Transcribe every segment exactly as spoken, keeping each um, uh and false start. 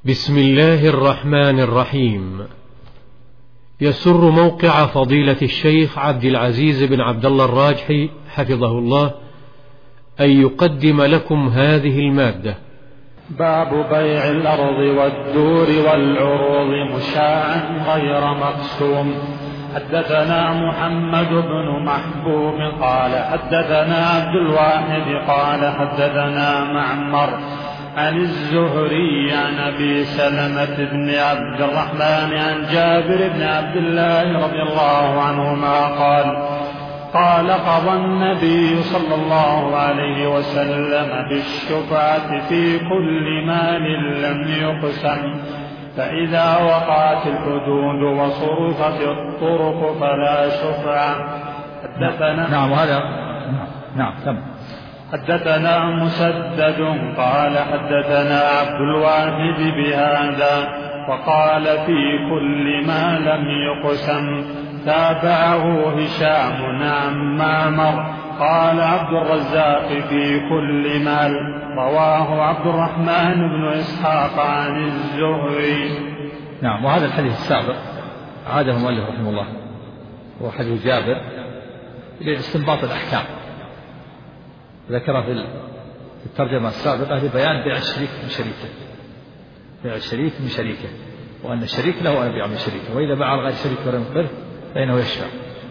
بسم الله الرحمن الرحيم. يسر موقع فضيلة الشيخ عبد العزيز بن عبد الله الراجحي حفظه الله أن يقدم لكم هذه المادة. باب بيع الأرض والدور والعروض مشاعا غير مقسوم. حدثنا محمد بن محبوب قال حدثنا عبد الواحد قال حدثنا معمر عن الزهري عن أبي سلمة بن عبد الرحمن عن جابر بن عبد الله رضي الله عنهما قال قال قضى النبي صلى الله عليه وسلم بالشفعة في كل مال لم يقسم، فإذا وقعت الحدود وصرفت الطرق فلا شفعة. حدثنا نعم وهذا نعم تم. حدثنا مسدد قال حدثنا عبد الواحد بهذا وقال في كل ما لم يقسم. تابعه هشام عن معمر قال عبد الرزاق في كل مال. رواه عبد الرحمن بن إسحاق عن الزهري. نعم وهذا الحديث السابق عاده المؤلف رحمه الله هو حديث جابر لاستنباط الأحكام، ذكر في الترجمة السابقة لبيان بيع الشريك من شريكه، بيع الشريك من شريكه، وأن الشريك له أن يبيع من شريكه، وإذا باع غير شريك ولم يقره فإنه يشفع.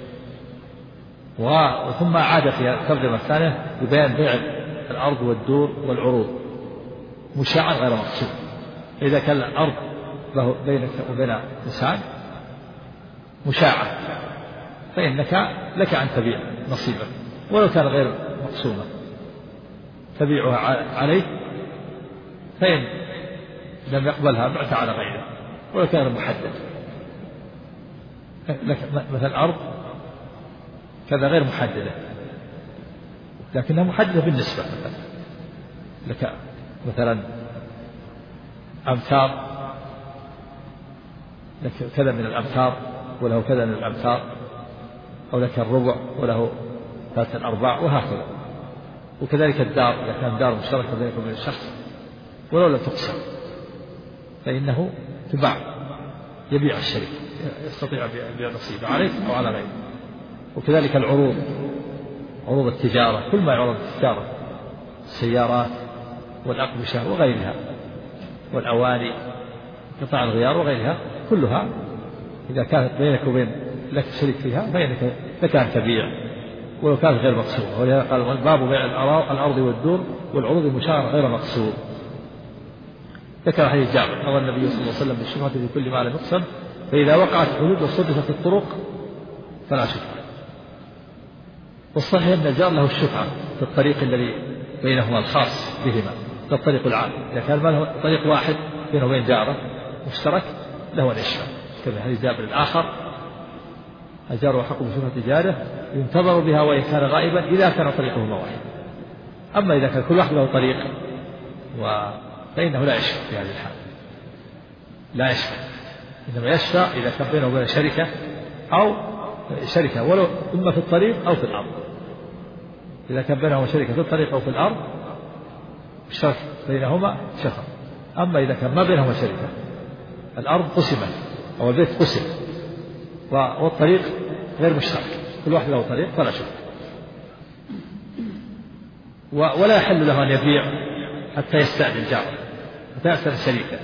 وثم عاد في الترجمة الثانية لبيان بيع الأرض والدور والعروض مشاعا غير مقسوم. إذا كان الأرض له بينك وبين إنسان مشاعة فإنك لك أن تبيع نصيبك، ولو كان غير مقسومة تبيعها عليه، فإن لم يقبلها بعت على غيره ولو كان محدد. مثل الأرض كذا غير محددة لكنها محددة بالنسبة، مثلا لك مثلا أمتار، لك كذا من الأمتار وله كذا من الأمتار، أو لك الربع وله ثلاثة الأرباع وهكذا. وكذلك الدار إذا كان دار مشتركة بينك وبين الشخص ولو لم تقسم فإنه تباع، يبيع الشريك، يستطيع بيع نصيبه عليك أو على غيره. وكذلك العروض، عروض التجارة، كل ما يعرض التجارة، السيارات والأقمشة وغيرها والأواني قطع الغيار وغيرها، كلها إذا كانت بينك وبين لك شريك فيها فإنك لك أن تبيع ولو كانت غير مقسومة. ولهذا قال باب بيع الأرض والدور والعروض المشاعة غير مقسوم. ذكر حديث جابر قضى النبي صلى الله عليه وسلم بالشفعة في كل ما لم يقسم، فإذا وقعت الحدود وصدفت الطرق فلا شفعة. والصحيح أن الجار له الشفعة في الطريق الذي بينهما الخاص بهما، في الطريق العام. إذا كان ما له طريق واحد بينه وبين جاره مشترك له أن يشفع، كما حديث جابر الآخر الجار وحق بشفعة جاره ينتظر بها وإن كان غائبا إذا كان طريقهما واحد. أما إذا كان كل واحد له طريق و... فإنه لا يشفع في هذه الحال، لا يشفع، إنما يشفع إذا كان بينه وبين شركة أو شركة ولو إما في الطريق أو في الأرض. إذا كان بينهما شركة في الطريق أو في الأرض اشترك بينهما شفع. أما إذا كان ما بينهما شركة، الأرض قسمت أو البيت قسم والطريق غير مشترك، كل واحد له طريق فلا شفع. ولا يحل له أن يبيع حتى يستأذن جاره، حتى يستأذن شريكه،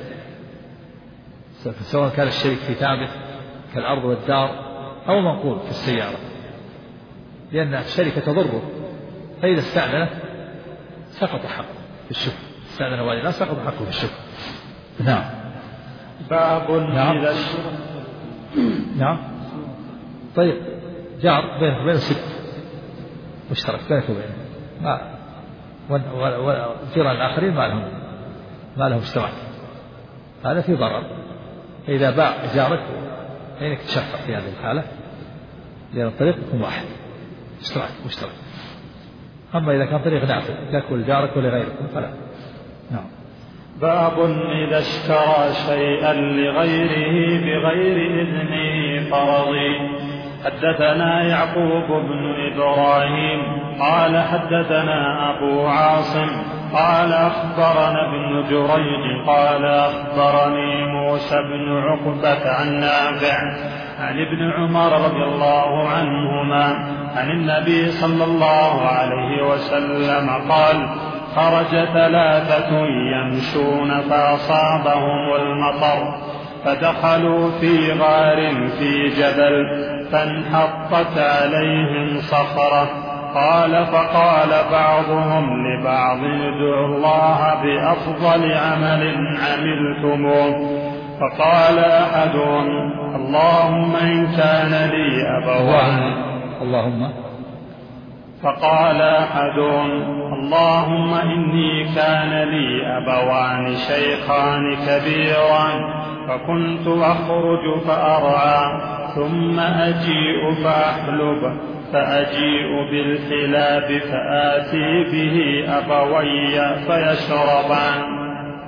سواء كان الشريك في ثابت كالأرض والدار أو منقول في السيارة، لأن الشركة تضره، فإذا استأذنت سقط حقه في الشفعة، استأذن والدنا سقط حقه في الشفعة. نعم. باب نعم. إذا نعم. طيب جار بينه وبينه ست مشترك بينك وبينه، ما والجيران الآخرين ما لهم ما لهم اشتراك، هذا في ضرر. فإذا باع جارك فإنك تشفع في هذه الحالة، لأن الطريق يكون واحد اشتراك مشترك. أما إذا كان طريق نافذ لك ولجارك ولغيرك فلا. نعم. باب إذا اشترى شيئا لغيره بغير إذنه فرضي. حدثنا يعقوب بن إبراهيم قال حدثنا أبو عاصم قال أخبرنا ابن جريج قال أخبرني موسى بن عقبة عن نافع عن ابن عمر رضي الله عنهما عن النبي صلى الله عليه وسلم قال خرج ثلاثة يمشون فأصابهم المطر فدخلوا في غار في جبل فانحطت عليهم صخرة. قال فقال بعضهم لبعض ادعوا الله بأفضل عمل عملتموه. فقال أحدهم اللهم إن كان لي أبوان اللهم فقال أحدهم اللهم إني كان لي أبوان شيخان كبيران فكنت أخرج فأرعى ثم أجيء فأحلب فأجيء بالحلاب فآتي به أبوي فيشربان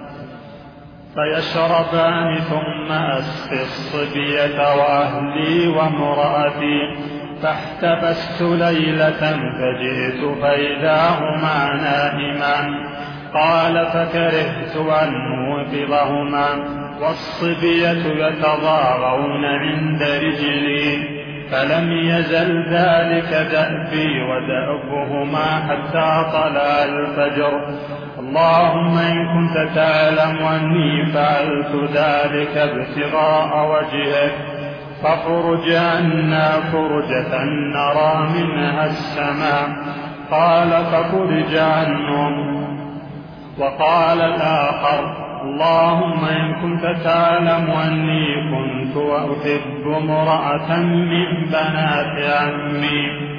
فيشربان ثم أسقي الصبية وأهلي وامرأتي. فاحتبست ليلة فجئت فإذا هما نائمان. قال فكرهت أن أوقظهما والصبية يتضاغون عند رجلي فلم يزل ذلك دأبي ودأبهما حتى طلع الفجر. اللهم إن كنت تعلم أني فعلت ذلك ابتغاء وجهك فافرج عنا فرجة نرى منها السماء. قال ففرج عنهم. وقال الآخر اللهم إن كنت تعلم أني كنت وأحب امرأة من بنات عمي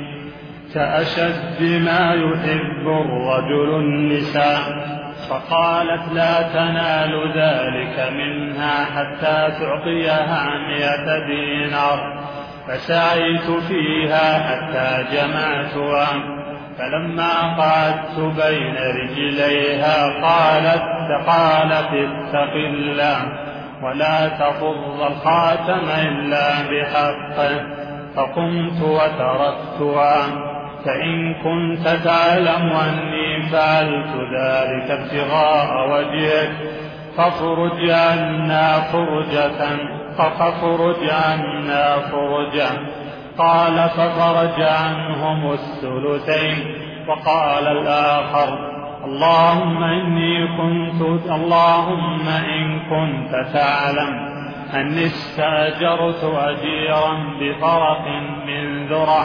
كأشد ما يحب الرجل النساء. فقالت لا تنال ذلك منها حتى تعطيها مئة دينار. فسعيت فيها حتى جمعتها فلما قعدت بين رجليها قالت قالت اتق الله ولا تفض الخاتم إلا بحقه. فقمت وتركتها. فإن كنت تعلم أني فعلت ذلك ابتغاء وجهك فافرج عنا فرجة فافرج عنا فرجة. قال ففرج عنهم الثلثين. وقال الآخر اللهم إني كنت اللهم إن كنت تعلم أني استأجرت أجيرا بفرق من ذرة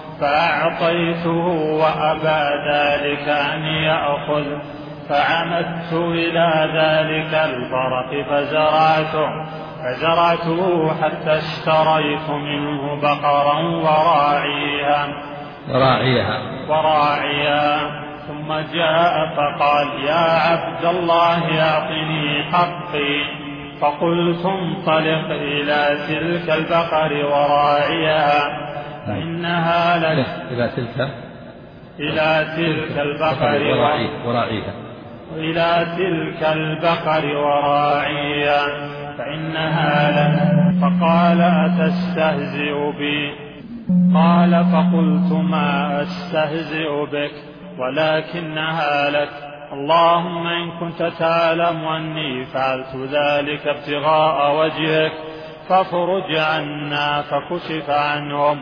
فأعطيته وأبى ذلك أن يأخذ فعمدت إلى ذلك الفرق فزرعته فزرعته حتى اشتريت منه بقرا وراعيها وراعيها وراعيها ثم جاء فقال يا عبد الله أعطني حقي. فقلت انطلق إلى تلك البقر وراعيها فإنها لك إلى تلك إلى تلك البقر وراعيها إلى تلك البقر وراعيها فإنها لك. فقال أتستهزئ بي؟ قال فقلت ما أستهزئ بك ولكنها لك. اللهم إن كنت تعلم أني فعلت ذلك ابتغاء وجهك فافرج عنا. فكشف عنهم.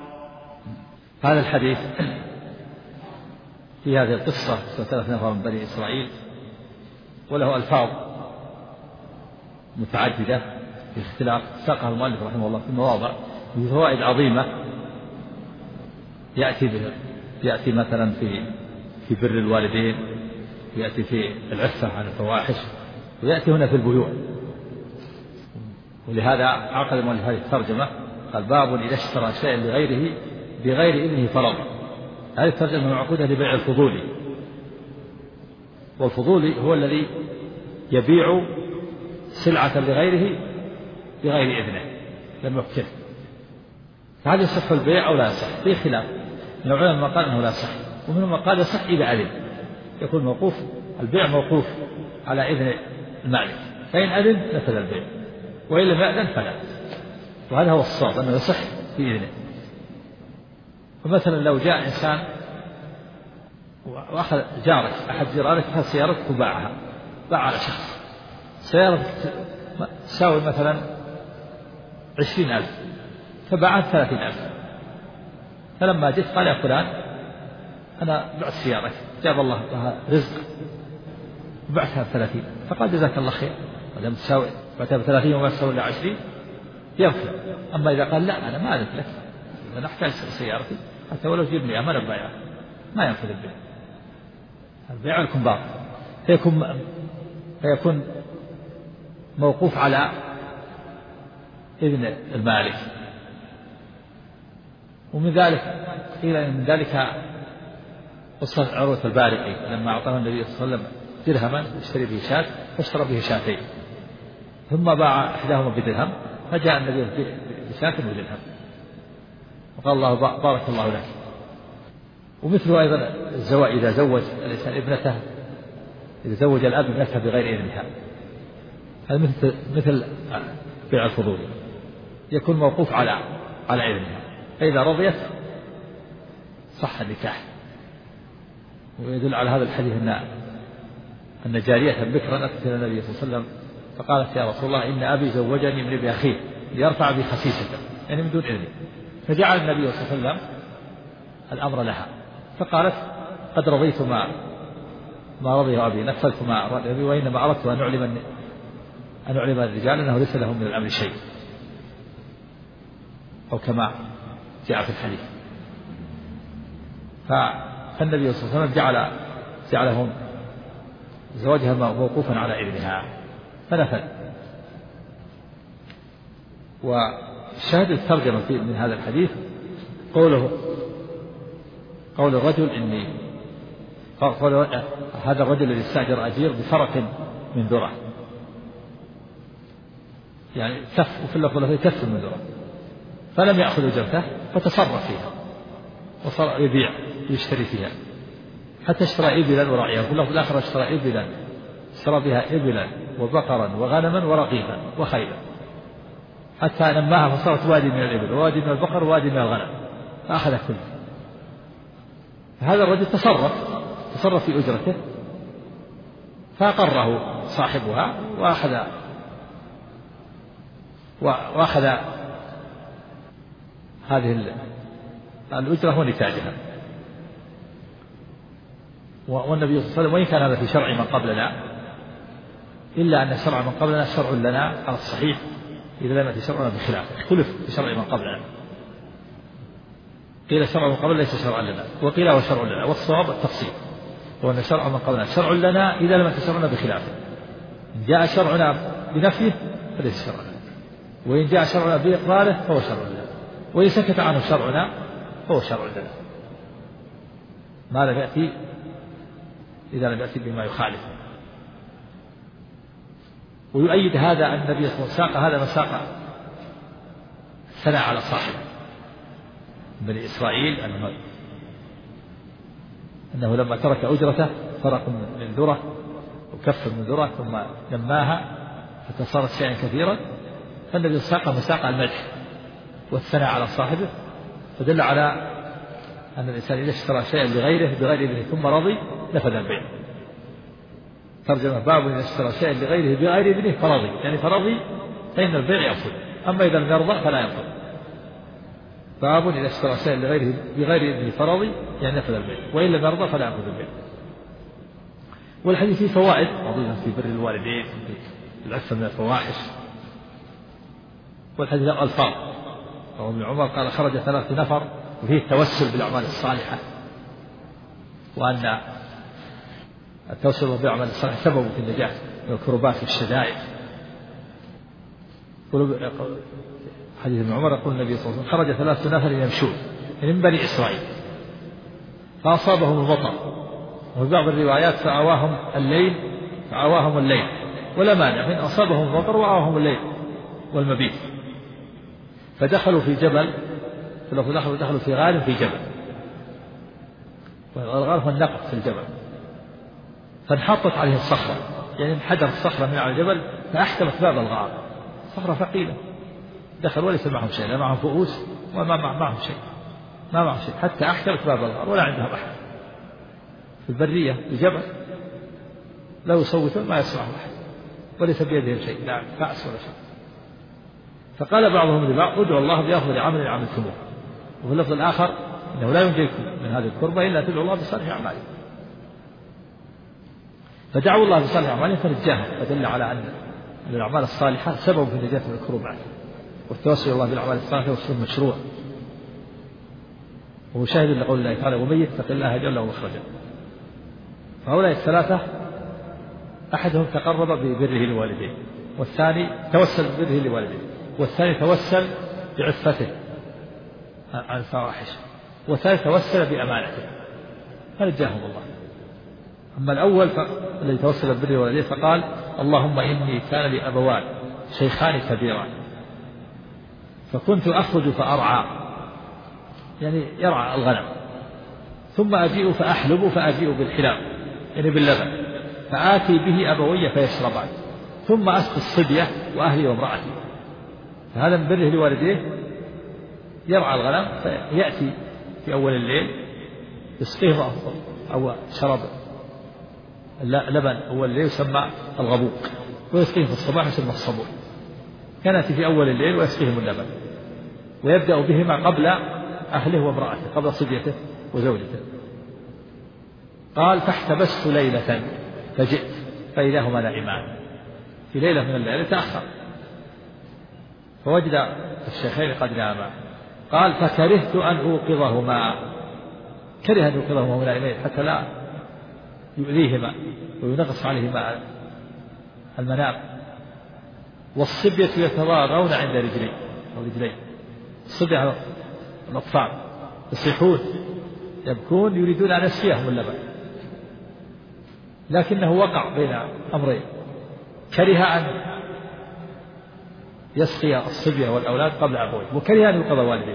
هذا الحديث في هذه القصة ثلاث نفر من بني إسرائيل وله ألفاظ متعددة في اختلاف ساقها المؤلف رحمه الله في مواضع بفوائد عظيمة. يأتي به يأتي مثلا في في بر الوالدين، يأتي في العفة عن الفواحش، ويأتي هنا في البيوع. ولهذا عقد المؤلف هذه الترجمة قال باب إذا اشترى شيئا لغيره بغير إذنه فرض. هذه الترجمة معقودة لبيع الفضولي، والفضولي هو الذي يبيع سلعة لغيره بغير إذنه لم يحكم. فهل يصح البيع أو لا يصح؟ في خلاف من العلماء قال أنه لا يصح، ومنهم من قال يصح إذا أذن، يكون موقوف البيع موقوف على إذن المالك، فإن أذن نفذ البيع وإن لم يأذن فلا. وهذا هو الصواب أنه يصح بإذنه. فمثلا لو جاء إنسان وأخذ جارك أحد جيرانك أخذ سيارتك وباعها، باع على شخص سيارة تساوي مثلا عشرين ألف فباعها ثلاثين ألف، فلما جئت قال يا فلان أنا بعت سيارتك جاب الله لها رزق بعتها بثلاثين، فقال جزاك الله خير، ما دام تساوي بعتها بثلاثين وما تساوي إلا عشرين ينفع. أما إذا قال لا أنا ما أذنت لك، أنا أحتاج سيارتي حتى ولو جيب لي أمانة ببيعها، ما ينفذ البيع، البيع لكم باطل، فيكون فيكون موقوف على إذن المالك. ومن ذلك قيل من ذلك قصة عروة البارقي لما أعطاه النبي صلى الله عليه وسلم درهما يشتري به شاة فاشترى به شاتين، ثم باع إحداهما بدرهم فجاء النبي بشاة ودرهم وقال الله بارك الله لك. ومثله أيضا الزواج، إذا زوج الإنسان ابنته، إذا زوج الأب ابنته بغير إذنها، هذا مثل مثل بيع الفضول، يكون موقوف على على إذنها، فإذا رضيت صح النكاح. ويدل على هذا الحديث أن أن جارية بكرا أتت إلى النبي صلى الله عليه وسلم فقالت يا رسول الله إن أبي زوجني من ابن أخيه ليرفع بي خسيسة، يعني من دون إذني، فجعل النبي صلى الله عليه وسلم الأمر لها، فقالت قد رضيت ما ما رضي أبي، نفذت ما رضي أبي، وإنما أردت أن أعلم أن أعلم الرجال أنه ليس لهم من الأمر شيء، أو كما جاء في الحديث. فالنبي صلى الله عليه وسلم جعل جعلهم زواجها موقوفا على إذنها فنفذ. وشاهد الترجمة من هذا الحديث قوله قول الرجل إني قول هذا الرجل الذي استأجر أجير بفرق من ذرة، يعني كف، وفي اللفظ كف من ذرة، فلم يأخذ أجرته فتصرف فيها وصار يبيع يشتري فيها حتى اشترى إبلا ورعيها، في اللفظ الآخر اشترى إبلا اشترى بها إبلا وبقرا وغنما ورقيقا وخيلا، حتى نماها فصارت وادي من الإبل ووادي من البقر ووادي من الغنم، فأخذ كله. هذا الرجل تصرف تصرف في أجرته فأقره صاحبها وأخذ وأخذ هذه الأجرة ونتاجها. والنبي صلى الله عليه وسلم وإن كان هذا في شرع من قبلنا إلا أن شرع من قبلنا شرع لنا على الصحيح إذا لم يأتي شرعنا بخلافه، اختلف في شرع من قبلنا، قيل شرع من قبل ليس شرعا لنا، وقيل هو شرع لنا، والصواب التفصيل، وأن شرع من قبلنا شرع لنا إذا لم يأتي شرعنا بخلافه، إن جاء شرعنا بنفيه فليس شرعا لنا، وإن جاء شرعنا بإقراله فهو شرع لنا، وإن سكت عنه شرعنا فهو شرع لنا ما لم يأتي إذا لم يأتي بما يخالف. ويؤيد هذا أن النبي صلى الله عليه وسلم ساق هذا مساق الثناء على صاحبه بني إسرائيل، أنه, أنه لما ترك أجرته فرق من ذرة وكف من ذرة ثم نماها حتى صارت شيئا كثيرا، فالنبي ساق مساق المدح والثناء على صاحبه، فدل على أن الإنسان إذا اشترى شيئا لغيره بغير إذنه ثم رضي نفذ البيع. ترجمة باب إذا اشترى شيئا لغيره بغير إذنه فرضي، يعني فرضي فإن البيع ينفذ، أما إذا لم يرضى فلا ينفذ. باب إذا اشترى شيئا لغيره بغير إذنه فرضي يعني نفذ البيع، وإن لم يرضى فلا ينفذ البيع. والحديث فيه فوائد عظيمة في بر الوالدين، في العفة من الفواحش. والحديث له ألفاظ، ابن عمر قال خرج ثلاث نفر وفيه التوسل بالأعمال الصالحة، وأن التوسل بالأعمال الصالحة سبب في النجاة من الكربات والشدائد. حديث ابن عمر يقول النبي صلى الله عليه وسلم خرج ثلاث نفر يمشون من بني إسرائيل فأصابهم المطر، وفي بعض الروايات فآواهم الليل فآواهم الليل ولا مانع من أصابهم المطر وآواهم الليل والمبيت، فدخلوا في جبل، فلو دخلوا دخلوا في غار في جبل، والغار هو النقب في الجبل، فانحطت عليه الصخرة، يعني انحدرت الصخرة من على الجبل فأحكمت باب الغار، صخرة ثقيلة، دخلوا وليس معهم شيء، لا معهم فؤوس وما معهم شيء، ما معهم شيء، حتى أحكمت باب الغار ولا عندهم أحد، في البرية بجبل لو يصوتون ما يسمعه أحد وليس بيدهم شيء، لا فأس ولا شيء. فقال بعضهم لبعض ادعوا الله بأفضل عمل عملتموه. وفي اللفظ الآخر إنه لا ينجيكم من هذه الكربة إلا تدعوا الله بصالح أعمالكم. فدعوا الله بصالح أعمالهم فنجاهم، فدل على أن الأعمال الصالحة سبب في النجاة من الكربات، والتوسل الله بالأعمال الصالحة والسنة مشروع، ومشاهد لقول الله تعالى ومن يتق الله يجعل له مخرجا. فهؤلاء الثلاثة أحدهم تقرب ببره لوالديه، والثاني توسل ببره لوالديه، والثاني توسل بعفته عن الفواحش، والثالث توسل بأمانته فنجاهم الله. أما الأول الذي توسل ببره لوالديه فقال اللهم إني كان لي أبوان شيخان كبيران فكنت أخرج فأرعى، يعني يرعى الغنم، ثم أجيء فأحلب فأجيء بالحلاب يعني باللبن، فآتي به أبوي فيشربان، ثم أسقي الصبية وأهلي وامرأتي. فهذا من بره لوالديه يرعى الغنم، فيأتي في أول الليل يسقيه أو شرب لبن أول الليل يسمى الغبوق، ويسقيه في الصباح يسمى الصبور. كان يأتي في أول الليل ويسقيهم اللبن، ويبدأ بهما قبل أهله وامرأته، قبل صبيته وزوجته. قال فاحتبست ليلة فجئت فإذا هما نائمان، في ليلة من الليالي تأخر فوجد الشيخين قد ناما. قال فكرهت أن أوقظهما، كره أن يوقظهما وهما نائمين حتى لا يؤذيهما وينغص عليهما المنام. والصبية يتضاغون عند رجلي أو رجلي، الصبية الأطفال يصيحون يبكون يريدون أن يسقيهم اللبن، لكنه وقع بين أمرين، كره أن يسقي الصبية والأولاد قبل أبويه، وكره أن يوقظ والديه.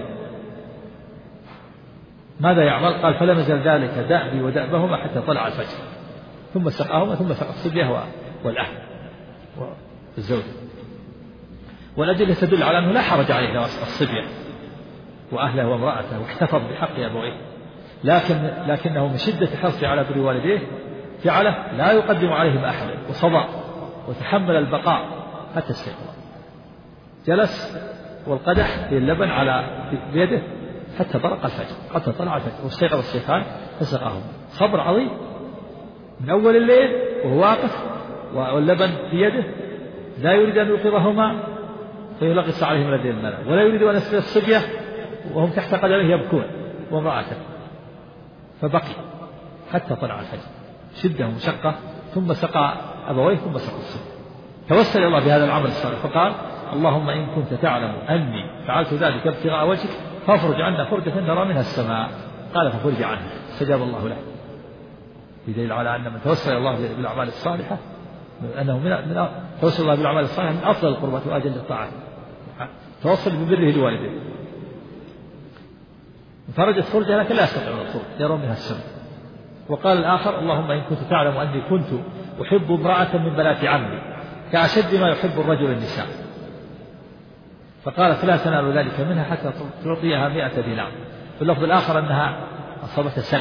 ماذا يعمل؟ قال فلم يزل ذلك دأبي ودأبهما حتى طلع الفجر، ثم سقاهما ثم سقى الصبية والأهل والزوج. والأدلة تدل على أنه لا حرج عليه لو أسقى الصبية وأهله وامرأته واحتفظ بحق أبويه، لكن لكنه من شدة حرصه على بر والديه جعله لا يقدم عليهم أحدا، وصبر وتحمل البقاء حتى استيقظ. جلس والقدح في اللبن على بيده حتى برق الفجر، حتى طلع الفجر، واستيقظ الشيخان فسقاهم. صبر عظيم من أول الليل وهو واقف واللبن في يده، لا يريد أن يوقظهما فيلغص عليهم لدي المنام، ولا يريد أن يسقي الصبية وهم تحت قدمه يبكون وامرأته، فبقي حتى طلع الفجر، شدة ومشقة، ثم سقى أبويه ثم سقى الصبية. توسل الله بهذا العمل الصالح فقال اللهم إن كنت تعلم أني فعلت ذلك ابتغاء وجهك فافرج عنا فرجة نرى منها السماء. قال ففرج عنه استجاب الله له. في دليل على أن من توسل الله بالأعمال الصالحة أنه من من توسل الله بالأعمال الصالحة من أفضل القربات وأجل الطاعات. توصل ببره لوالديه، فرجت فرجة لكن لا يستطيعون الخروج يرون منها السماء. وقال الآخر اللهم إن كنت تعلم أني كنت أحب امرأة من بنات عمي كأشد ما يحب الرجل النساء، فقالت لا تنال ذلك منها حتى تعطيها مئة دينار. في اللفظ الآخر أنها أصابت سنة،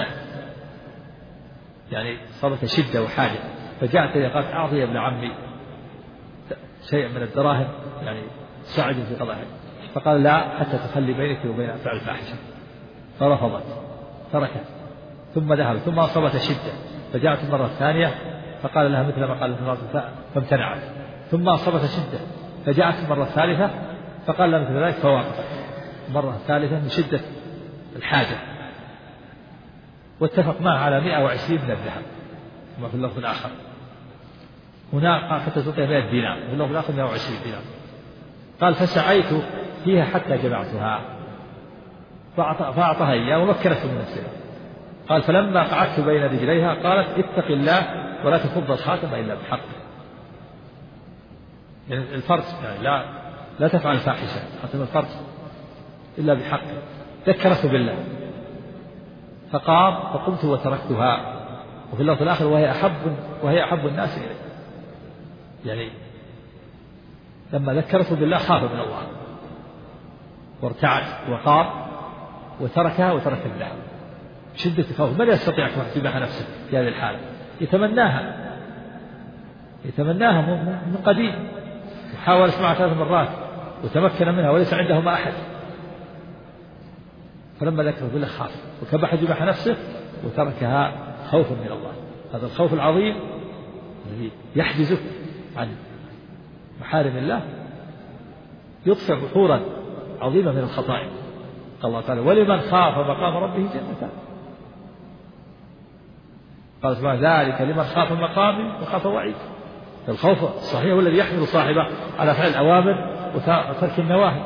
يعني أصابت شدة وحاجة، فجاءت إليه قالت أعطي يا ابن عمي شيئا من الدراهم يعني ساعد في قضائها، فقال لا حتى تخلي بينك وبين فعل الفاحشة، فرفضت تركت. ثم ذهب ثم أصابت شدة، فجاءت المرة الثانية فقال لها مثل ما قال المرة فامتنعت. ثم أصابت شدة فجاءت المرة الثالثة فقال لها مثل ذلك فوافقت. المرة الثالثة من شدة الحاجة، واتفق معه على مئة وعشرين من الذهب. ثم في اللفظ الآخر هنا حتى تعطيها مئة دينار، في اللفظ الآخر مئة وعشرين دينار. قال فسعيت فيها حتى جمعتها فأعطاها إياه ومكنته من نفسها. قال فلما قعدت بين رجليها قالت اتق الله ولا تفض الخاتم إلا بحق، يعني الفرج يعني لا لا تفعل الفاحشة خاتم الفرج إلا بحق. ذكرته بالله فقام فقمت وتركتها. وفي اللفظ الآخر وهي أحب وهي أحب الناس إليه، يعني لما ذكرته بالله خاف من الله وارتعد وقام وتركها وترك الذهب شدة الخوف من يستطيع أن يذبح نفسه في هذه الحالة؟ يتمناها يتمناها من قديم، وحاول يسمعها ثلاث مرات وتمكن منها وليس عنده ما أحد، فلما ذكر بالله خاف وكبح ذبح نفسه وتركها خوفا من الله. هذا الخوف العظيم الذي يحجزك عن محارم الله يطفئ بحورا عظيمة من الخطائر. قال الله تعالى ولمن خاف مقام ربه جنتان. قال سبحانه ذلك لمن خاف مقامي وخاف وعيد. الخوف الصحيح هو الذي يحمل صاحبه على فعل الأوامر وترك النواهي.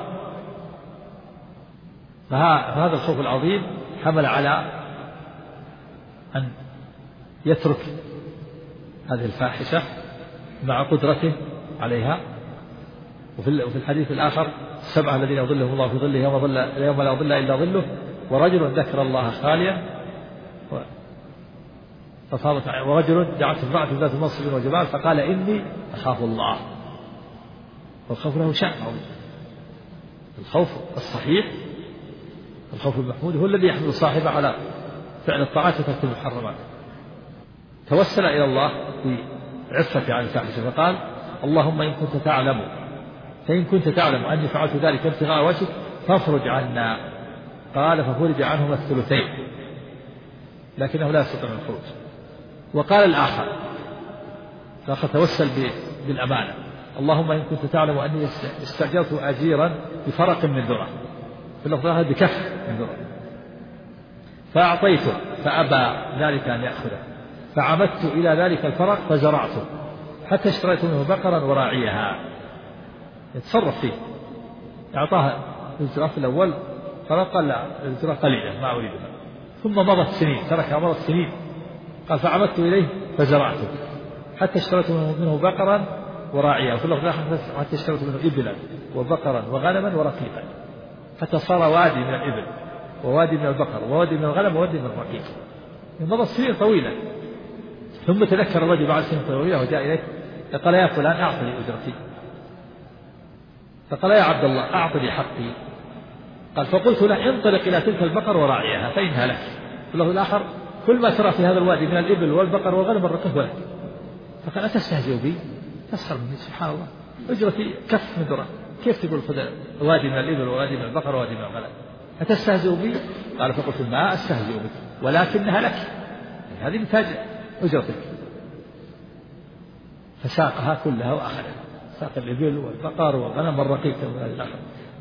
فهذا الخوف العظيم حمل على أن يترك هذه الفاحشة مع قدرته عليها. وفي الحديث الآخر السبعة الذين يظلهم الله في ظله يوم, ظل يوم لا ظل إلا ظله ورجل ذكر الله خاليا فصابت ورجل دعته امرأة ذات منصب وجمال فقال إني أخاف الله. والخوف له شأن عظيم. الخوف الصحيح الخوف المحمود هو الذي يحمل صاحبه على فعل الطاعات وترك المحرمات. توسل إلى الله بعفة عن الفاحشة فقال اللهم إن كنت تعلم فإن كنت تعلم أني فعلت ذلك ابتغاء وجهك فافرج عنا. قال ففرج عنهما الثلثين لكنه لا يستطيع الخروج. وقال الآخر فأخذ توسل بالأمانة اللهم إن كنت تعلم أني استأجرت أجيرا بفرق من ذرة في اللفظ هذا بكف من ذرة فأعطيته فأبى ذلك أن يأخذه فعمدت إلى ذلك الفرق فزرعته حتى اشتريت منه بقرا وراعيها. يتصرف فيه أعطاها الزراف الأول فقال لا الزراف قليلة ما أريدها ثم مضت سنين تركها مضت سنين قال فعمدت إليه فزرعته حتى اشتريت منه بقرا وراعيها وفي اللفظ حتى اشتريت منه إبلا وبقرا وغنما ورقيقا حتى صار وادي من الإبل ووادي من البقر ووادي من الغنم ووادي من الرقيق. مضت سنين طويلة ثم تذكر الرجل بعد سنين طويلة وجاء إليه فقال يا فلان أعطني أجرتي. فقال يا عبد الله أعطني حقي. قال فقلت له انطلق إلى تلك البقر وراعيها فإنها لك. والله الآخر كل ما ترى في هذا الوادي من الإبل والبقر والغنم والرقيق ولك. فقال أتستهزئ بي تسخر مني سبحان الله أجرتي كف من ذرة كيف تقول خذ وادي من الإبل ووادي من البقر ووادي من الغنم أتستهزئ بي؟ قال فقلت ما أستهزئ بك ولكنها لك هذه نتاج أجرتك. فساقها كلها وأخذها ساق الإبل والبقر والغنم والرقيق والآخر.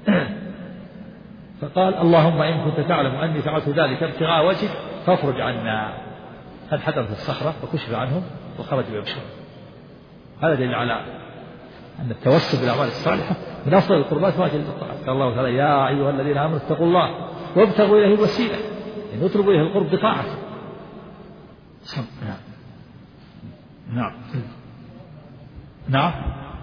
فقال اللهم إن كنت تعلم أني فعلت ذلك ابتغاء وجهك فافرج عنا. هل حدث الصخرة وكشف عنهم وخرجوا يمشون. هذا دليل على أن التوسل بالأعمال الصالحة من أفضل القربات واجب الطاعات. قال الله تعالى يا أيها الذين آمنوا اتقوا الله وابتغوا إليه الوسيلة يعني اطلبوا إليه القرب بطاعته. نعم نعم نعم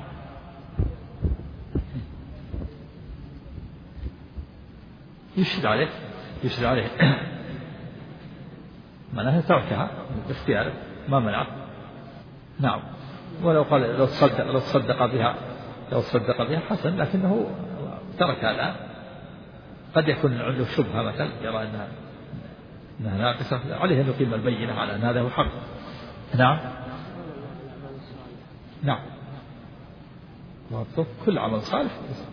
يشهد عليه يشهد عليه معناها تركها باختياره ما منعه. نعم ولو قال لو تصدق لو تصدق بها لو تصدق بها حسن لكنه تركها الآن. قد يكون عنده شبهة مثلا يرى أنها أنها ناقصة عليه أن يقيم البينة على أن هذا هو حق. نعم نعم كل عمل صالح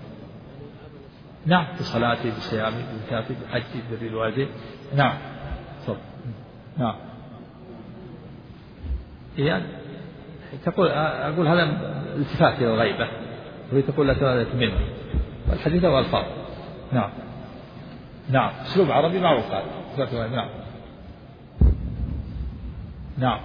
نعم بصلاتي بصيامي بزكاتي بحجي ببر الوالدين. نعم صح. نعم يعني تقول أقول هذا التفات إلى الغيبة وهي تقول لا تنادت مني والحديث هو الفاظ. نعم نعم أسلوب عربي معروف هذا. نعم نعم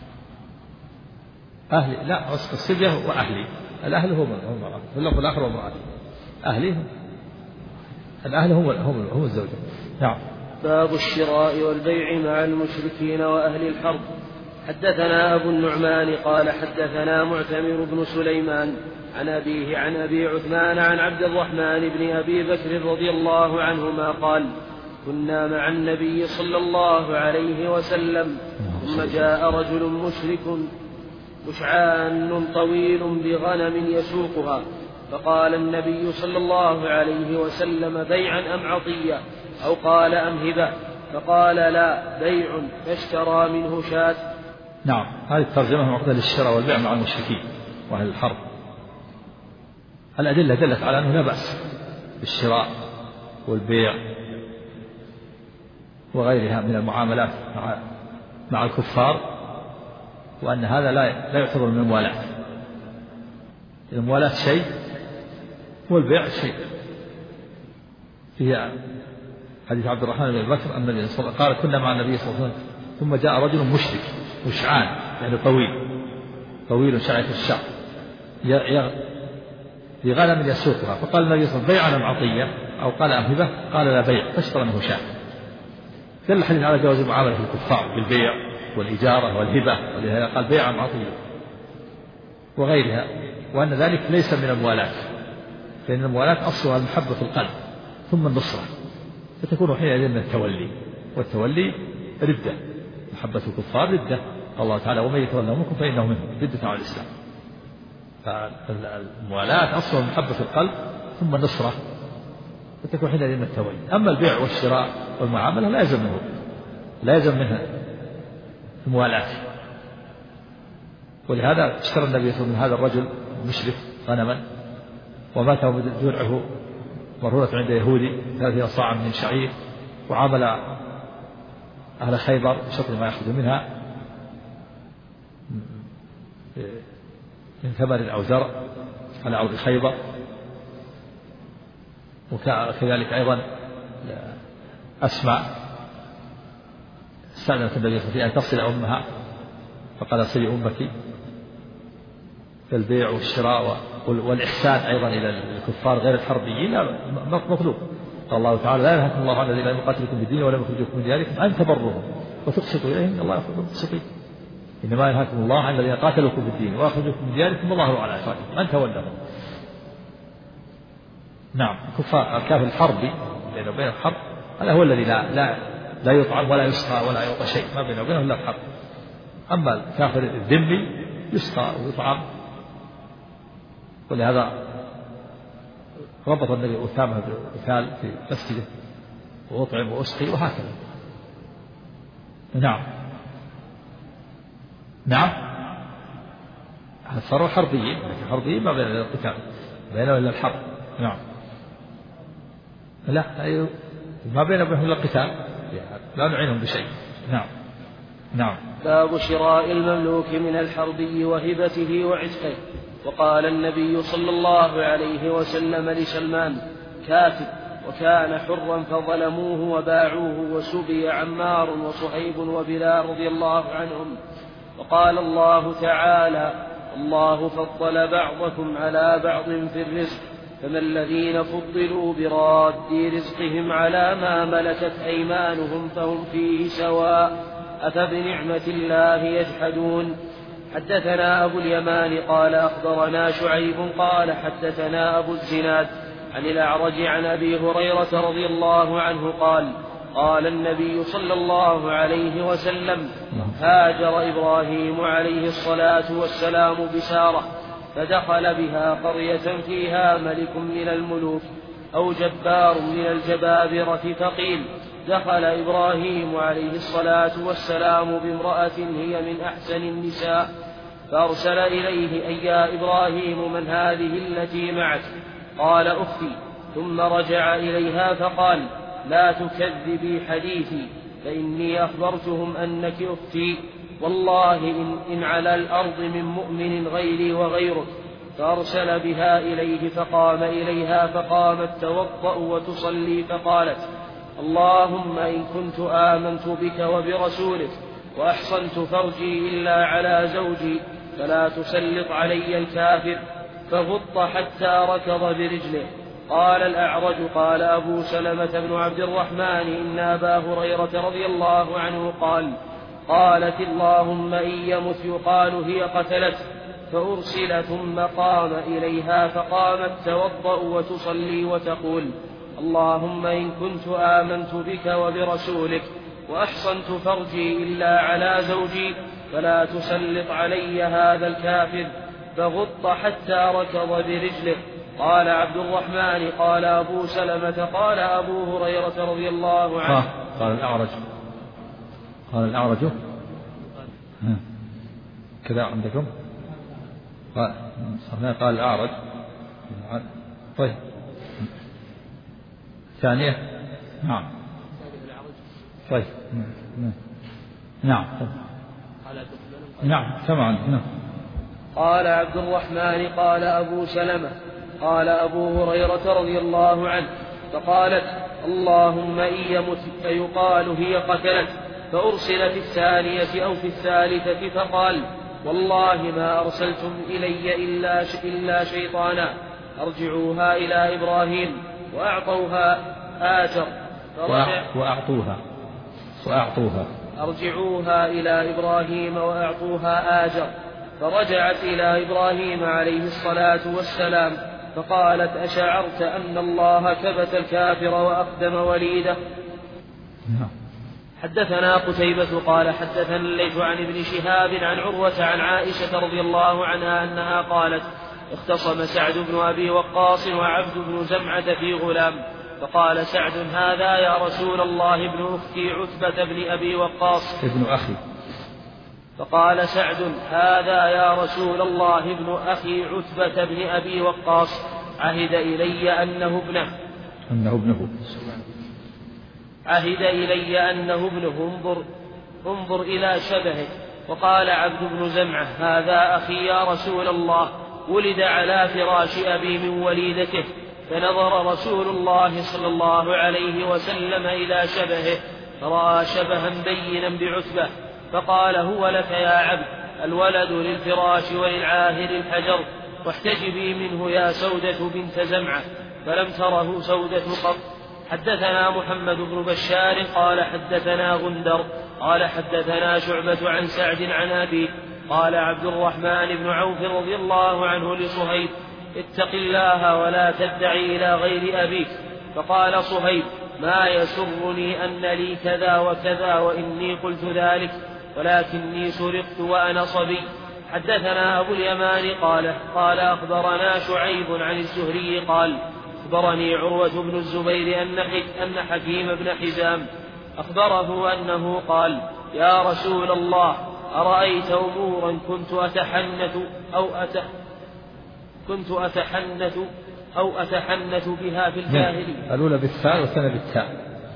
أهلي لا وصف الصبية وأهلي. الأهل هم هم في اللفظ الآخر وامرأتي أهلي هم الأهل هم هم هم الزوجة. نعم باب الشراء والبيع مع المشركين وأهل الحرب. حدثنا أبو النعمان قال حدثنا معتمر بن سليمان عن أبيه عن أبي عثمان عن عبد الرحمن بن أبي بكر رضي الله عنهما قال كنا مع النبي صلى الله عليه وسلم ثم جاء رجل مشرك مشعان طويل بغنم يسوقها فقال النبي صلى الله عليه وسلم بيعا أم عطية أو قال أم هبة فقال لا، بيع، فاشترى منه شاة. نعم، هذه الترجمة معقدة للشراء والبيع مع المشركين وأهل الحرب. الأدلة دلت على أنه لا بأس بالشراء والبيع وغيرها من المعاملات مع مع الكفار، وأن هذا لا لا يعتبر من الموالاة. الموالاة شيء والبيع شيء. في حديث عبد الرحمن بن بكر أن النبي صلى الله عليه وسلم قال كنا مع النبي صلى الله عليه وسلم ثم جاء رجل مشرك مشعان يعني طويل طويل شعث الشعر بغنم يسوقها، فقال النبي صلى الله عليه وسلم بيع أم عطية أو قال أم هبة؟ قال لا، بيع، فاشترى منه شاة. دل الحديث على جواز المعاملة في الكفار بالبيع والإجارة والهبة، ولهذا قال بيع أم عطية وغيرها، وأن ذلك ليس من الموالاة، لأن الموالاة أصلها المحبة في القلب ثم النصرة، فتكون حينئذ من التولي، والتولي ردة، محبة الكفار ردة. الله تعالى ومن يتولى منكم فإنه منهم، ردة على الإسلام. فالموالاة أصلها المحبة في القلب ثم النصرة، فتكون حينئذ من التولي. أما البيع والشراء والمعاملة لا يلزم منه لا يلزم منها الموالاة. ولهذا اشترى النبي صلى الله عليه وسلم هذا الرجل المشرك غنما، ومات درعه مرهونة عند يهودي ثلاثين صاعا من شعير، وعامل أهل خيبر بشطر ما يأخذ منها من ثمر أو زرع على عرض خيبر. وكذلك أيضا أسمع استأذنت النبي صلى الله عليه وسلم أن تصل أمها، فقال صلي أمك في البيع والشراء والإحسان أيضا إلى الكفار غير الحربيين مطلوب. قال الله تعالى لا ينهاكم الله عن الذين لم يقاتلوكم في الدين ولم يخرجوكم من دياركم أن تبروهم وتقسطوا إليهم إن الله يحب المقسطين. إنما ينهاكم الله عن الذين قاتلوكم في الدين وأخرجوكم من دياركم والله على أثرهم أن تولهم. نعم، الكفار الكافر الحربي بينه وبين الحرب هذا هو الذي لا لا لا يطعم ولا يسقى ولا يعطى شيء، ما بينه وبينه إلا الحرب. أما الكافر الذمي يسقى ويطعم. ولهذا ربط النبي أسامة بالقتال في مسجده وأطعم وأسقي وهكذا. نعم نعم صاروا حربيين، لكن حربيين ما بين القتال بينه إلا الحرب. نعم لا ما بين وبينهم إلا القتال، لا نعينهم بشيء. نعم نعم. باب شراء المملوك من الحربي وهبته وعتقه. وقال النبي صلى الله عليه وسلم لسلمان كاتب وكان حرا فظلموه وباعوه وسبي عمار وصهيب وبلال رضي الله عنهم. وقال الله تعالى الله فضل بعضكم على بعض في الرزق، فما الذين فضلوا براد رزقهم على ما ملكت أيمانهم فهم فيه سواء، أفبنعمة الله يجحدون. حدثنا أبو اليمان قال أخبرنا شعيب قال حدثنا أبو الزناد عن الأعرج عن أبي هريرة رضي الله عنه قال قال النبي صلى الله عليه وسلم هاجر إبراهيم عليه الصلاة والسلام بسارة، فدخل بها قرية فيها ملك من الملوك أو جبار من الجبابرة، فقيل دخل إبراهيم عليه الصلاة والسلام بامرأة هي من أحسن النساء، فأرسل إليه أي يا إبراهيم من هذه التي معك؟ قال أختي، ثم رجع إليها فقال لا تكذبي حديثي فإني أخبرتهم أنك أختي، والله إن, إن على الأرض من مؤمن غيري وغيرك. فأرسل بها إليه فقام إليها فقامت توضأ وتصلي، فقالت اللهم إن كنت آمنت بك وبرسولك وأحصنت فرجي إلا على زوجي فلا تسلط علي الكافر، فغط حتى ركض برجله. قال الأعرج قال أبو سلمة بن عبد الرحمن إن أبا هريرة رضي الله عنه قال قالت اللهم إن يمت يقال هي قتلت، فأرسل ثم قام إليها فقامت توضأ وتصلي وتقول اللهم إن كنت آمنت بك وبرسولك وأحصنت فرجي إلا على زوجي فلا تسلط علي هذا الكافر، فغط حتى ركض برجله قال عبد الرحمن قال أبو سلمة قال أبو هريرة رضي الله عنه. قال الأعرج قال الأعرج كذا عندكم قال قال الأعرج. طيب ثانية. نعم طيب نعم نعم كما عندنا. قال عبد الرحمن قال أبو سلمة قال أبو هريرة رضي الله عنه فقالت اللهم إن يمت فيقال هي قتلت، فأرسل في الثانية أو في الثالثة فقال والله ما أرسلتم إلي إلا, إلا شيطانا، أرجعوها إلى إبراهيم وأعطوها آجر. وأعطوها وأعطوها أرجعوها إلى إبراهيم وأعطوها آجر. فرجعت إلى إبراهيم عليه الصلاة والسلام فقالت أشعرت أن الله كبت الكافر وأقدم وليده. حدثنا قتيبة قال حدثنا الليث عن ابن شهاب عن عروة عن عائشة رضي الله عنها أنها قالت اختصم سعد بن أبي وقاص وعبد بن زمعة في غلام، فقال سعد هذا يا رسول الله ابن أختي عتبة بن أبي وقاص ابن أخي. فقال سعد هذا يا رسول الله ابن أخي عتبة بن أبي وقاص، عهد إلي أنه ابنه أنه ابنه عهد إلي أنه ابنه انظر, انظر إلى شبهه. وقال عبد بن زمعة هذا أخي يا رسول الله، ولد على فراش أبي من وليدته. فنظر رسول الله صلى الله عليه وسلم إلى شبهه فرأى شبها بينا بعتبة، فقال هو لك يا عبد، الولد للفراش وللعاهر الحجر، واحتجبي منه يا سودة بنت زمعة. فلم تره سودة قط. حدثنا محمد بن بشار قال حدثنا غندر قال حدثنا شعبة عن سعد عن أبي قال عبد الرحمن بن عوف رضي الله عنه لصهيب اتق الله ولا تدعي إلى غير أبيك. فقال صهيب ما يسرني أن لي كذا وكذا وإني قلت ذلك، ولكني سرقت وأنا صبي. حدثنا أبو اليمان قال قال أخبرنا شعيب عن الزهري قال أخبرني عروة بن الزبير أن حكيم بن حزام أخبره أنه قال يا رسول الله أرأيت أمورا كنت أتحنث أو أت كنت أتحنث أو أتحنث بها في الجاهلية. الأولى بالثاء والثانية بالتاء.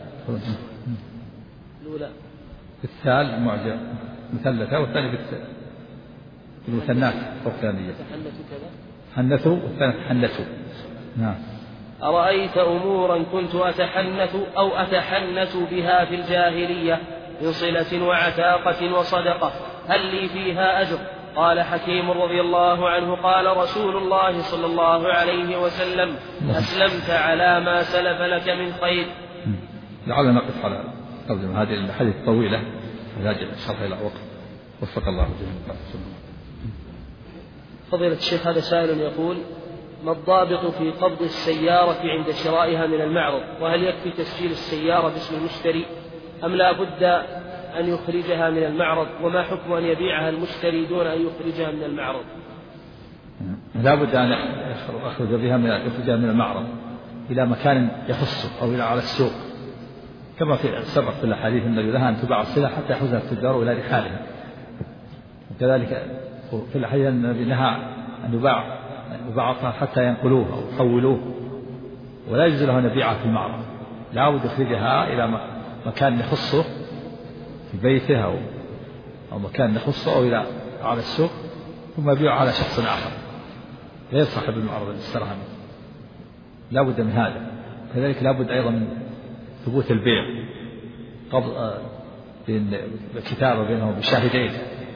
الأولى بالثاء المعجم مثلثة والثانية بالتاء المثنات والثانية تحنث كذا حنثوا والثانية تحنثوا. نعم. أرأيت أمورا كنت أتحنث أو أتحنث بها في الجاهلية من صلة وعتاقة وصدقة، هل لي فيها أجر؟ قال حكيم رضي الله عنه قال رسول الله صلى الله عليه وسلم أسلمت على ما سلف لك من خير. لعلنا نقف على ترجمة هذه الحديث الطويلة نحتاج الشرح إلى وقت. وفق الله جميعا. فضيلة الشيخ هذا سائل يقول ما الضابط في قبض السيارة عند شرائها من المعرض؟ وهل يكفي تسجيل السيارة باسم المشتري أم لا بد أن يخرجها من المعرض؟ وما حكم أن يبيعها المشتري دون أن يخرجها من المعرض؟ لا بد أن يخرج بها من يخرجها من المعرض إلى مكان يخصه أو إلى على السوق، كما في سبق في الحديث النبي لها أن تباع السلع حتى يحوزها التجار إلى رحالها. وكذلك في الحديث النبي نهى أن يباع يباع حتى ينقلوه أو يحولوه، ولا يجوز له أن يبيعها في المعرض، لا بد يخرجها إلى مكان يخصه في بيته أو أو مكان يخصه أو إلى على السوق، ثم يبيع على شخص آخر غير صاحب المعرض اللي اشتراها منه. لا بد من هذا. كذلك لا بد أيضا من ثبوت البيع قبل الكتابة بينهم بشاهدين،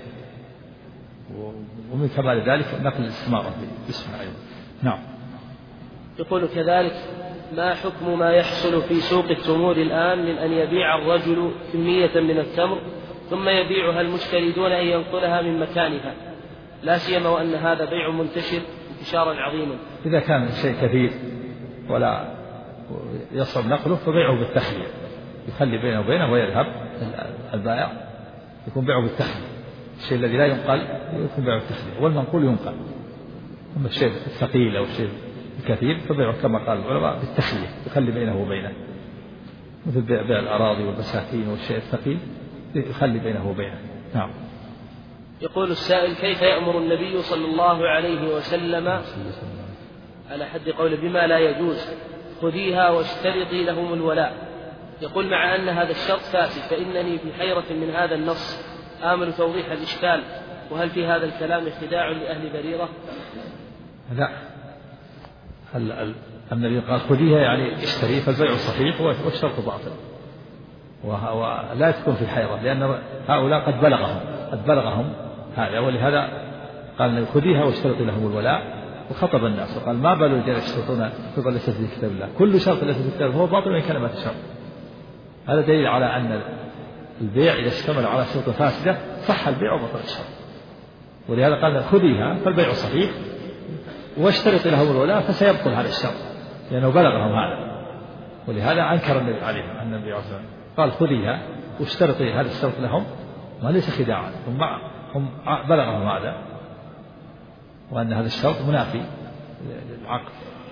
ومن كمال ذلك نقل الاستمارة باسم أيضا. نعم. يقول كذلك ما حكم ما يحصل في سوق التمور الآن من أن يبيع الرجل كمية من التمر ثم يبيعها المشتري دون أن ينقلها من مكانها، لا سيما وأن هذا بيع منتشر انتشارا عظيما؟ إذا كان الشيء كثير ولا يصعب نقله فبيعه بالتخلية، يخلي بينه وبينه ويذهب البائع، يكون بيعه بالتخلية. الشيء الذي لا ينقل يكون بيعه بالتخلية، والمنقول ينقل. أما الشيء الثقيل أو الشيء الكثير فبيعه كما قال العلماء بالتخلية، يخلي بينه وبينه، مثل بيع الأراضي والمساكين والشيء الثقيل يخلي بينه وبينه. نعم. يقول السائل: كيف يأمر النبي صلى الله عليه وسلم على حد قوله بما لا يجوز خذيها واشترطي لهم الولاء؟ يقول: مع أن هذا الشرط فاسد، فإنني في حيرة من هذا النص آمل توضيح الإشكال، وهل في هذا الكلام خداع لأهل بريرة؟ لا، النبي قال خذيها يعني اشتري، فالبيع صحيح والشرط باطل، ولا تكون في حيرة، لأن هؤلاء قد بلغهم قد بلغهم هذا، ولهذا قال النبي خذيها واشترطي لهم الولاء، وخطب الناس وقال: ما بال الرجال يشترطون شرطا ليست في كتاب الله، كل شرط ليس في كتاب هو باطل وإن كان ما تشرط. هذا دليل على أن البيع إذا اشتمل على شروط فاسدة صح البيع وبطل الشرط، ولهذا قال خذيها فالبيع صحيح واشترط لهم الولاء، فسيبطل هذا الشرط لأنه بلغهم هذا، ولهذا أنكر النبي عليهم أن النبي عليه الصلاة والسلام قال خذيها واشترطي هذا الشرط لهم، ما ليس خداعا، هم, هم بلغهم هذا، وأن هذا الشرط منافي للعقد،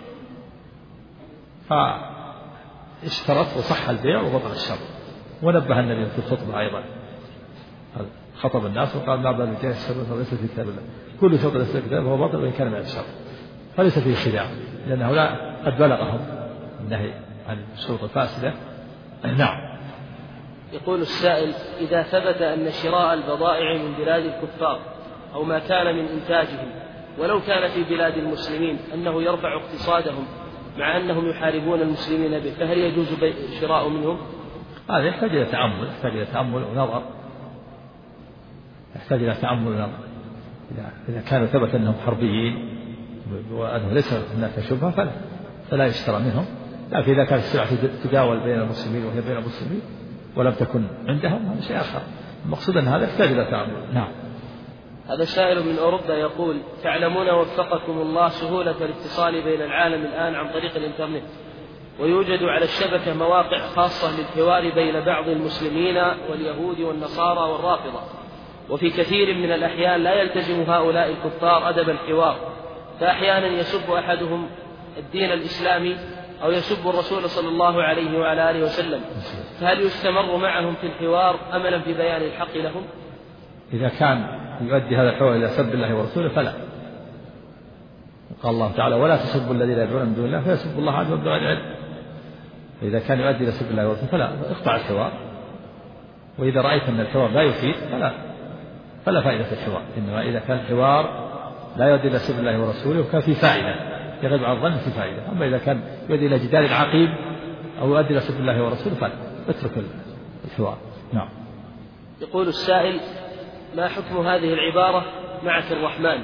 فاشترط وصح البيع وبطل الشرط. ونبه النبي في الخطبة أيضا، خطب الناس وقال: ما بال الرجال يشترطون ليس في كتاب الله، كل شرط ليس في كتاب هو باطل وإن كان من الشرط، فليس فيه خداع، لأن هؤلاء قد بلغهم النهي عن الشروط الفاسدة. نعم. يقول السائل: إذا ثبت أن شراء البضائع من بلاد الكفار أو ما كان من إنتاجهم ولو كان في بلاد المسلمين أنه يرفع اقتصادهم مع أنهم يحاربون المسلمين به، فهل يجوز شراء منهم؟ هذا يحتاج إلى تأمل يحتاج إلى تأمل ونظر يحتاج إلى تأمل ونظر إذا كانوا ثبت أنهم حربيين وأنه ليس هناك شبهة فلا فلا يشترى منهم، لكن إذا كانت السلعة تداول بين المسلمين وهي بين المسلمين ولم تكن عندهم هذا شيء آخر. المقصود أن هذا يحتاج إلى تأمل. نعم. هذا سائل من أوروبا يقول: تعلمون وفقكم الله سهولة الاتصال بين العالم الآن عن طريق الإنترنت، ويوجد على الشبكة مواقع خاصة للحوار بين بعض المسلمين واليهود والنصارى والرافضة، وفي كثير من الأحيان لا يلتزم هؤلاء الكفار أدب الحوار، فأحيانا يسب أحدهم الدين الإسلامي أو يسب الرسول صلى الله عليه وعلى آله وسلم، فهل يستمر معهم في الحوار أملا في بيان الحق لهم؟ إذا كان يؤدي هذا الحوار إلى سب الله ورسوله فلا. قال الله تعالى: ولا تسبوا الذين يدعون من دون الله فيسبوا الله عدوا بغير علم. فإذا كان يؤدي إلى سب الله ورسوله فلا، اقطع الحوار. وإذا رأيت أن الحوار لا يفيد فلا فلا فائدة في الحوار، إنما إذا كان الحوار لا يؤدي إلى سب الله ورسوله وكان في فائدة يغيب عن الظن في فائدة. أما إذا كان يؤدي إلى جدال عقيم أو يؤدي إلى سب الله ورسوله فلا، اترك الحوار. نعم. يقول السائل: ما حكم هذه العبارة معك الرحمن؟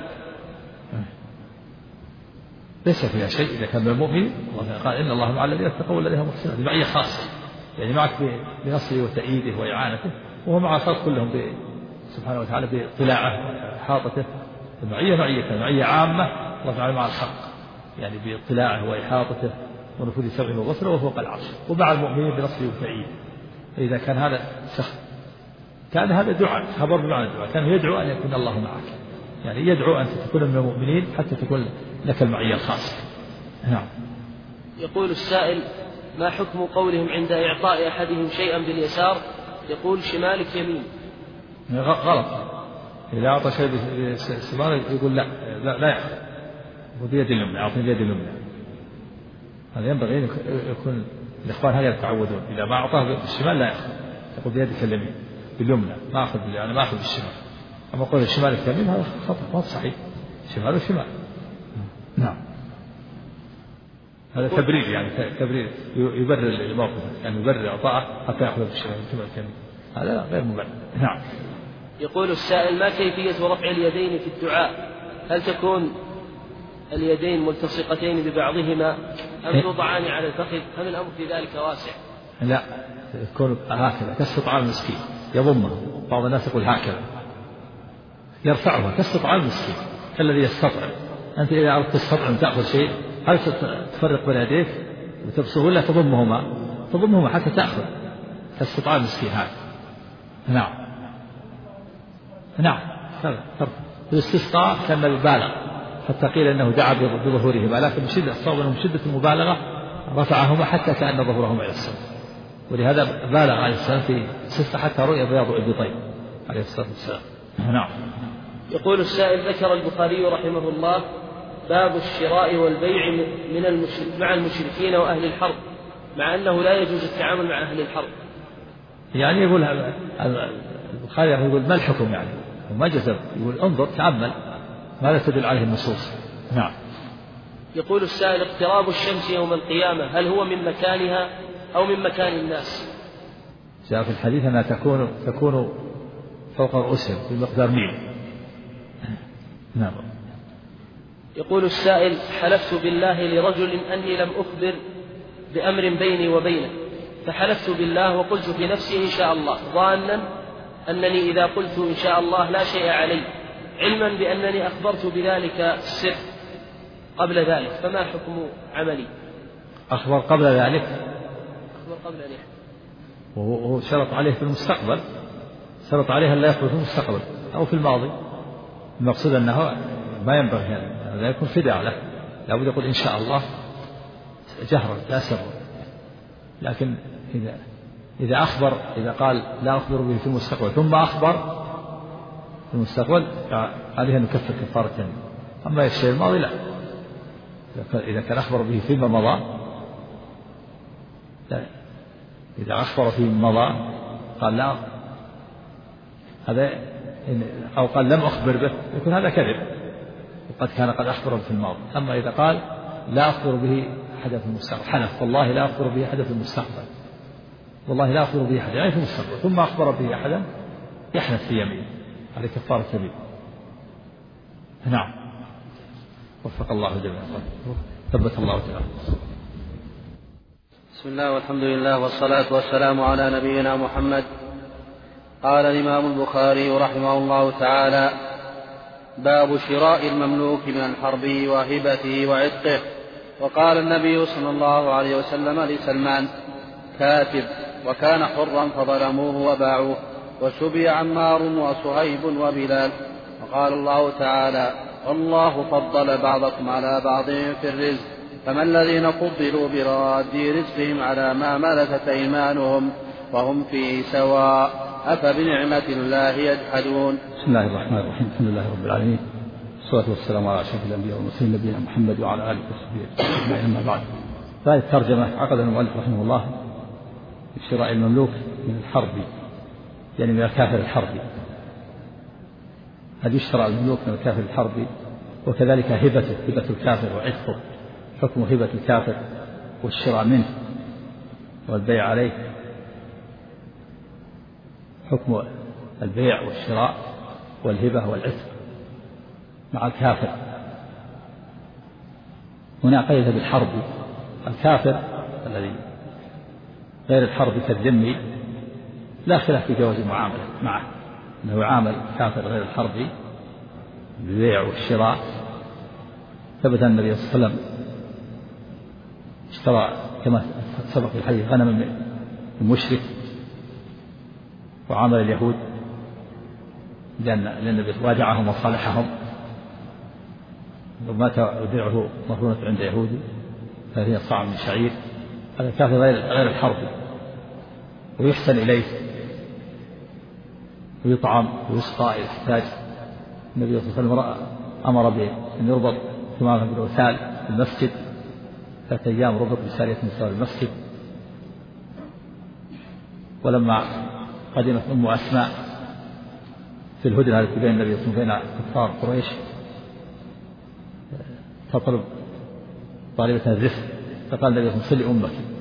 ليس فيها شيء إذا كان من المؤمن، قال: إن الله مع الذين اتقوا والذين هم محسنون، هذه معية خاصة، يعني معك بنصره وتأييده وإعانته، وهو مع الخلق كلهم سبحانه وتعالى باطلاعه وإحاطته. المعية معية معية عامة، الله تعالى مع الخلق يعني باطلاعه وإحاطته ونفوذ سمعه وبصره وفوق العرش، ومع المؤمنين بنصره وتأييده. فإذا كان هذا سخط كان هذا دعاء، خبر بمعنى الدعاء، كان يدعو أن يكون الله معك، يعني يدعو أن تكون من المؤمنين حتى تكون لك المعية الخاصة. نعم. يقول السائل: ما حكم قولهم عند إعطاء أحدهم شيئا باليسار يقول شمالك يمين؟ غلط. إذا أعطى شيء بالشمال يقول لا لا, لا يأخذ، وبيد اليمنى، أعطني بيد اليمنى. هذا ينبغي أن يكون الإخوان هذا يتعودون، إذا ما أعطاه بالشمال لا يأخذ، يقول بيدك اليمين باليمنى، ما أخذ باليمنى، يعني ما أخذ بالشمال. أما قول الشمال اليمين هذا خطأ، ما صحيح، شمال وشمال. نعم. هذا تبرير، يعني تبرير يبرر الموقف، يعني يبرر إعطاءه حتى يأخذ بالشمال اليمين، هذا غير مبرر. نعم. يقول السائل: ما كيفية رفع اليدين في الدعاء؟ هل تكون اليدين ملتصقتين ببعضهما أم توضعان على الفخذ؟ أم الأمر في ذلك واسع؟ لا، يكون هكذا كاستطعام المسكين، يضمه. بعض الناس يقول هكذا يرفعها كاستطعام المسكين كالذي يستطعم. أنت إذا أردت تستطعم تأخذ شيء، هل تفرق بين يديك وتبسطه ولا تضمهما؟ تضمهما حتى تأخذ كاستطعام المسكين هذا. نعم. نعم. الاستسقاء كان بالغ حتى قيل إنه دعا بظهورهما، لكن بشدة الصواب أنه من شدة المبالغة رفعهما حتى كأن ظهورهما إلى السماء، ولهذا بالغ عليه السلام في ستة حتى رؤي بياض إبطيه عليه الصلاة والسلام. نعم. يقول السائل: ذكر البخاري رحمه الله باب الشراء والبيع من المشرك مع المشركين وأهل الحرب، مع أنه لا يجوز التعامل مع أهل الحرب. يعني يقول البخاري يقول ما الحكم يعني وما جزم، يقول انظر تأمل ماذا تدل عليه النصوص. نعم. يقول السائل: اقتراب الشمس يوم القيامة هل هو من مكانها أو من مكان الناس؟ جاء في الحديث أنها تكون تكون فوق رؤوسهم بمقدار ميل. نعم. يقول السائل: حلفت بالله لرجل أني لم أخبر بأمر بيني وبينه، فحلفت بالله وقلت في نفسي إن شاء الله، ظانا أنني إذا قلت إن شاء الله لا شيء علي، علما بأنني أخبرت بذلك السر قبل ذلك، فما حكم عملي؟ أخبر قبل ذلك أخبر قبل ذلك وهو شرط عليه في المستقبل، شرط عليه أن لا يخبر في المستقبل أو في الماضي. المقصود أنه ما ينبغي هذا يكون فداء له، لابد يقول إن شاء الله جهرا لا سرا. لكن إذا إذا أخبر إذا قال لا أخبر به في المستقبل ثم أخبر في المستقبل عليه أن يكفر كفارة ثانية. أما الشيء الماضي لا، إذا كان أخبر به فيما مضى لا. إذا أخبر فيما مضى قال لا هذا أو قال لم أخبر به يكون هذا كذب، وقد كان قد أخبر في الماضي. أما إذا قال لا أخبر به أحدا في المستقبل، حلف والله لا أخبر به أحدا في المستقبل، والله لا أخبر به أحدا يعني في المستقبل، ثم أخبر به أحدا يحنث في يمينه، هذه كفارة كبيرة. نعم. وفق الله جميعا، ثبت الله تعالى. بسم الله والحمد لله والصلاة والسلام على نبينا محمد. قال الإمام البخاري رحمه الله تعالى: باب شراء المملوك من الحرب وهبته وعتقه. وقال النبي صلى الله عليه وسلم لسلمان: كاتب، وكان حرا فظلموه وباعوه، وسبي عمار وصهيب وبلال. وقال الله تعالى: والله فضل بعضكم على بعض في الرزق، فما الذين فضلوا براد رزقهم على ما ملكت أيمانهم وهم فيه سواء، أفبنعمة الله يجحدون. بسم الله الرحمن الرحيم، الحمد لله رب العالمين، والصلاة والسلام على أشرف الأنبياء والمرسلين نبينا محمد وعلى آله وصحبه أجمعين. أما بعد، هذه الترجمة عقد المؤلف رحمه الله بشراء المملوك من الحرب، يعني من الكافر الحربي. هذا يشترى المملوك من الكافر الحربي، وكذلك هبته، هبة الكافر وعتقه، حكم هبة الكافر والشراء منه والبيع عليه، حكم البيع والشراء والهبة والعتق مع الكافر. هنا قيد بالحرب، الكافر الذي غير الحرب كالذمي لا خلاف في جواز المعاملة معه، أنه يعامل الكافر غير الحربي بالبيع والشراء. ثبت أن النبي صلى الله عليه وسلم اشترى كما سبق في الحديث غنما من المشرك وعامل اليهود، لأن النبي راجعهم وصالحهم، ومات ودرعه مرهونة عند يهودي فهي صاع من شعير. هذا كافر غير غير الحربي، ويحسن إليه ويطعم ويسقى إذا احتاج. النبي صلى الله عليه وسلم أمر بأن يربط ثمامه بالوثال في المسجد، ثلاثة أيام ربط بسارية من سوار المسجد. ولما قدمت أم أسماء في الهدنة التي بين النبي صلى الله عليه وسلم وبين كفار قريش تطلب طالبة الرزق، فقال النبي صلى الله عليه وسلم: أمك.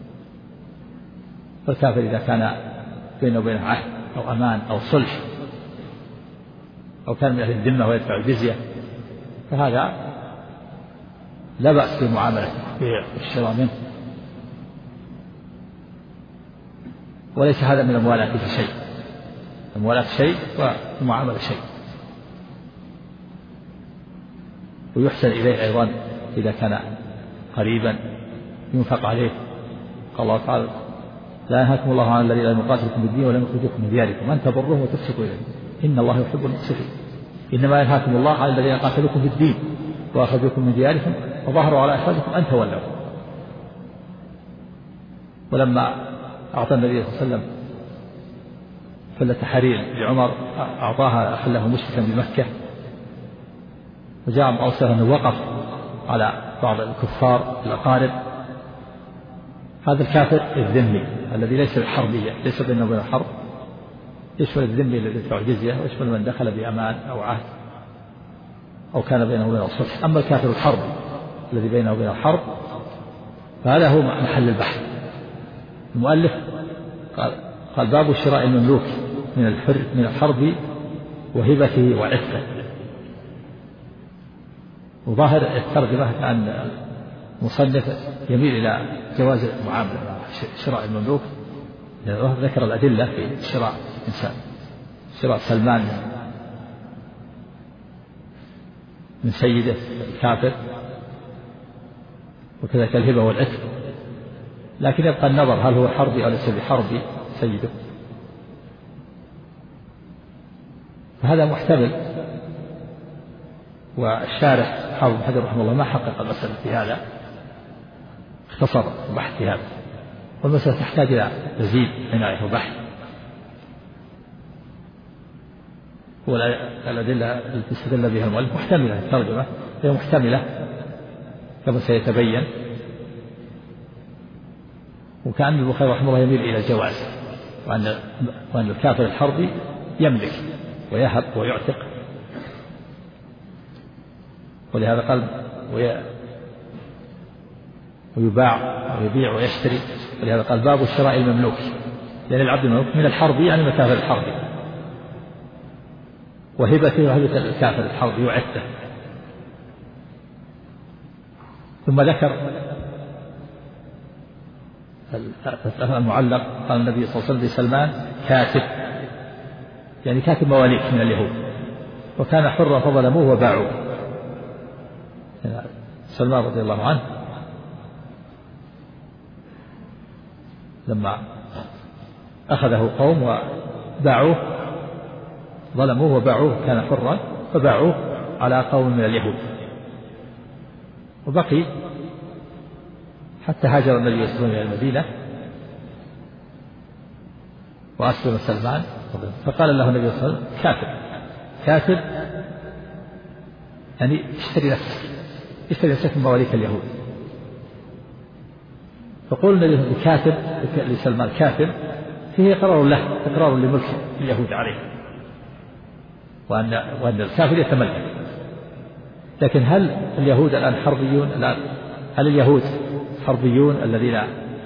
فالكافر إذا كان بينه وبينه عهد أو أمان أو صلح أو كان من أهل الذمة ويدفع الجزية، فهذا لا بأس بمعاملة البيع والشراء منه، وليس هذا من الموالاة في شيء. الموالاة شيء والمعاملة شيء. ويحسن إليه أيضا إذا كان قريبا ينفق عليه. قال الله تعالى: لا ينهاكم الله عن الذين لم يقاتلوكم بالدين ولم يخرجوكم من دياركم أن تبروه وتقسطوا إليه إن الله يحب المقسطين. إنما ينهاكم الله عن الذين قاتلوكم في الدين وأخرجوكم من دياركم وظهروا على إخراجكم أن تولوا. ولما أعطى النبي صلى الله عليه وسلم فلة حرير لعمر أعطاها خله مشركا بمكة، وجاء أوصى أنه وقف على بعض الكفار الأقارب، هذا الكافر الذمي الذي ليس بالحربية، ليس بينه وبين الحرب، يشمل الذمي الذي يدفع الجزية، ويشمل من دخل بأمان أو عهد أو كان بينه وبين الصلح. أما الكافر الحربي الذي بينه وبين الحرب فهذا هو محل البحث. المؤلف قال, قال باب شراء المملوك من الحر من الحرب وهبته وعتقه. وظاهر الترجمة كأن المصنف يميل إلى جواز المعاملة مع شراء المملوك، ذكر الأدلة في شراء إنسان، شراء سلمان من سيده الكافر، وكذلك الهبة والعتق. لكن يبقى النظر هل هو حربي أو ليس بحربي سيده، فهذا محتمل. والشارح حافظ بن حجر رحمه الله ما حقق المسألة في هذا، اختصر البحث في هذا، والمسألة تحتاج إلى مزيد عناية وبحث. والأدلة التي استدل بها المؤلف محتملة، الترجمة هي محتملة كما سيتبين. وكأن البخاري رحمه الله يميل إلى الجواز، وأن وأن الكافر الحربي يملك ويهب ويعتق، ولهذا قال ويباع ويبيع ويشتري، ولهذا قال باب شراء المملوك، لأن العبد المملوك من الحربي يعني من الكافر الحربي، وهبته وهبة الكافر الحربي وعتقه. ثم ذكر المعلق قال النبي صلى الله عليه وسلم لسلمان كاتب، يعني كاتب مواليك من اليهود، وكان حرا فظلموه وباعوه. سلمان رضي الله عنه لما أخذه قوم وباعوه، ظلموه وباعوه، كان حرا فباعوه على قوم من اليهود، وبقي حتى هاجر النبي صلى الله عليه وسلم إلى المدينة وأسلم سلمان، فقال له النبي صلى الله عليه وسلم كاتب كاتب يعني اشتري نفسك، اشتري نفسك من مواليك اليهود. فقول النبي كاتب لسلمان كاتب فيه إقرار له، إقرار لملك اليهود عليه، وأن وأن الكافر يتملك. لكن هل اليهود الآن حربيون؟ الآن هل اليهود حربيون الذين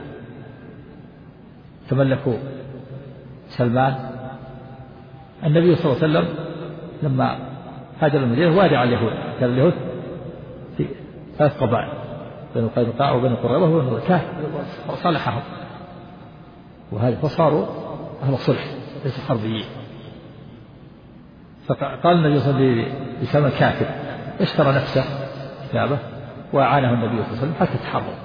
تملكوا سلمان؟ النبي صلى الله عليه وسلم لما هاجر المدينة وادع اليهود، كان اليهود في ثلاث قبائل، بنو قينقاع وبنو قريظة وبنو كهف، صالحهم وهذا فصاروا أهل صلح ليسوا حربيين. فقال النبي صلى الله عليه وسلم لسلمان كاتب، اشترى نفسه كتابه وأعانه النبي صلى الله عليه وسلم حتى تحرر،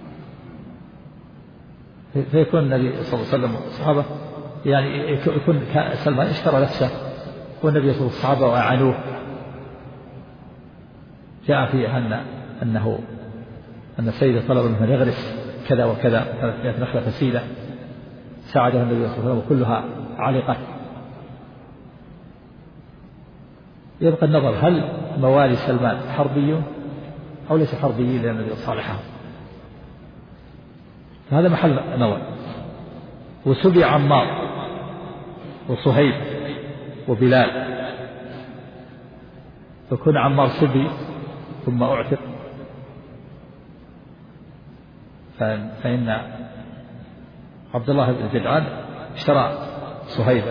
فيكون النبي صلى الله عليه وسلم والصحابة يعني يكون سلمان اشترى نفسه والنبي صلى الله عليه وسلم والصحابة وأعانوه. جاء فيه أن أنه أن السيد طلب منه أن يغرس كذا وكذا ثلاثمائة نخلة فسيلة، ساعده النبي صلى الله عليه وسلم وكلها علقت. يبقى النظر هل موالي سلمان حربيون أو ليس حربيين لأن النبي صالحهم، هذا محل نظر. وسبي عمار وصهيب وبلال، فكون عمار سبي ثم أعتق، فإن عبد الله بن جدعان اشترى صهيبا،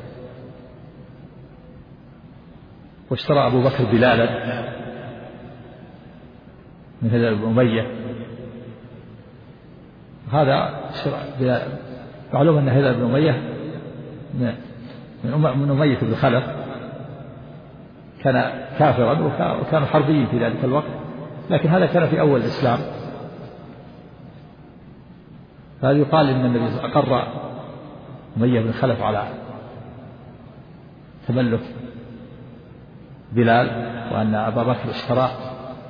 واشترى أبو بكر بلالا من هلال بن أمية. هذا شراء معلوم أن هلال بن أمية من أمية بن خلف كان كافرا وكانوا حربيين في ذلك الوقت، لكن هذا كان في أول الإسلام. فهذا يقال إن النبي أقر أمية بن خلف على تملك بلال، وأن أبا بكر اشترى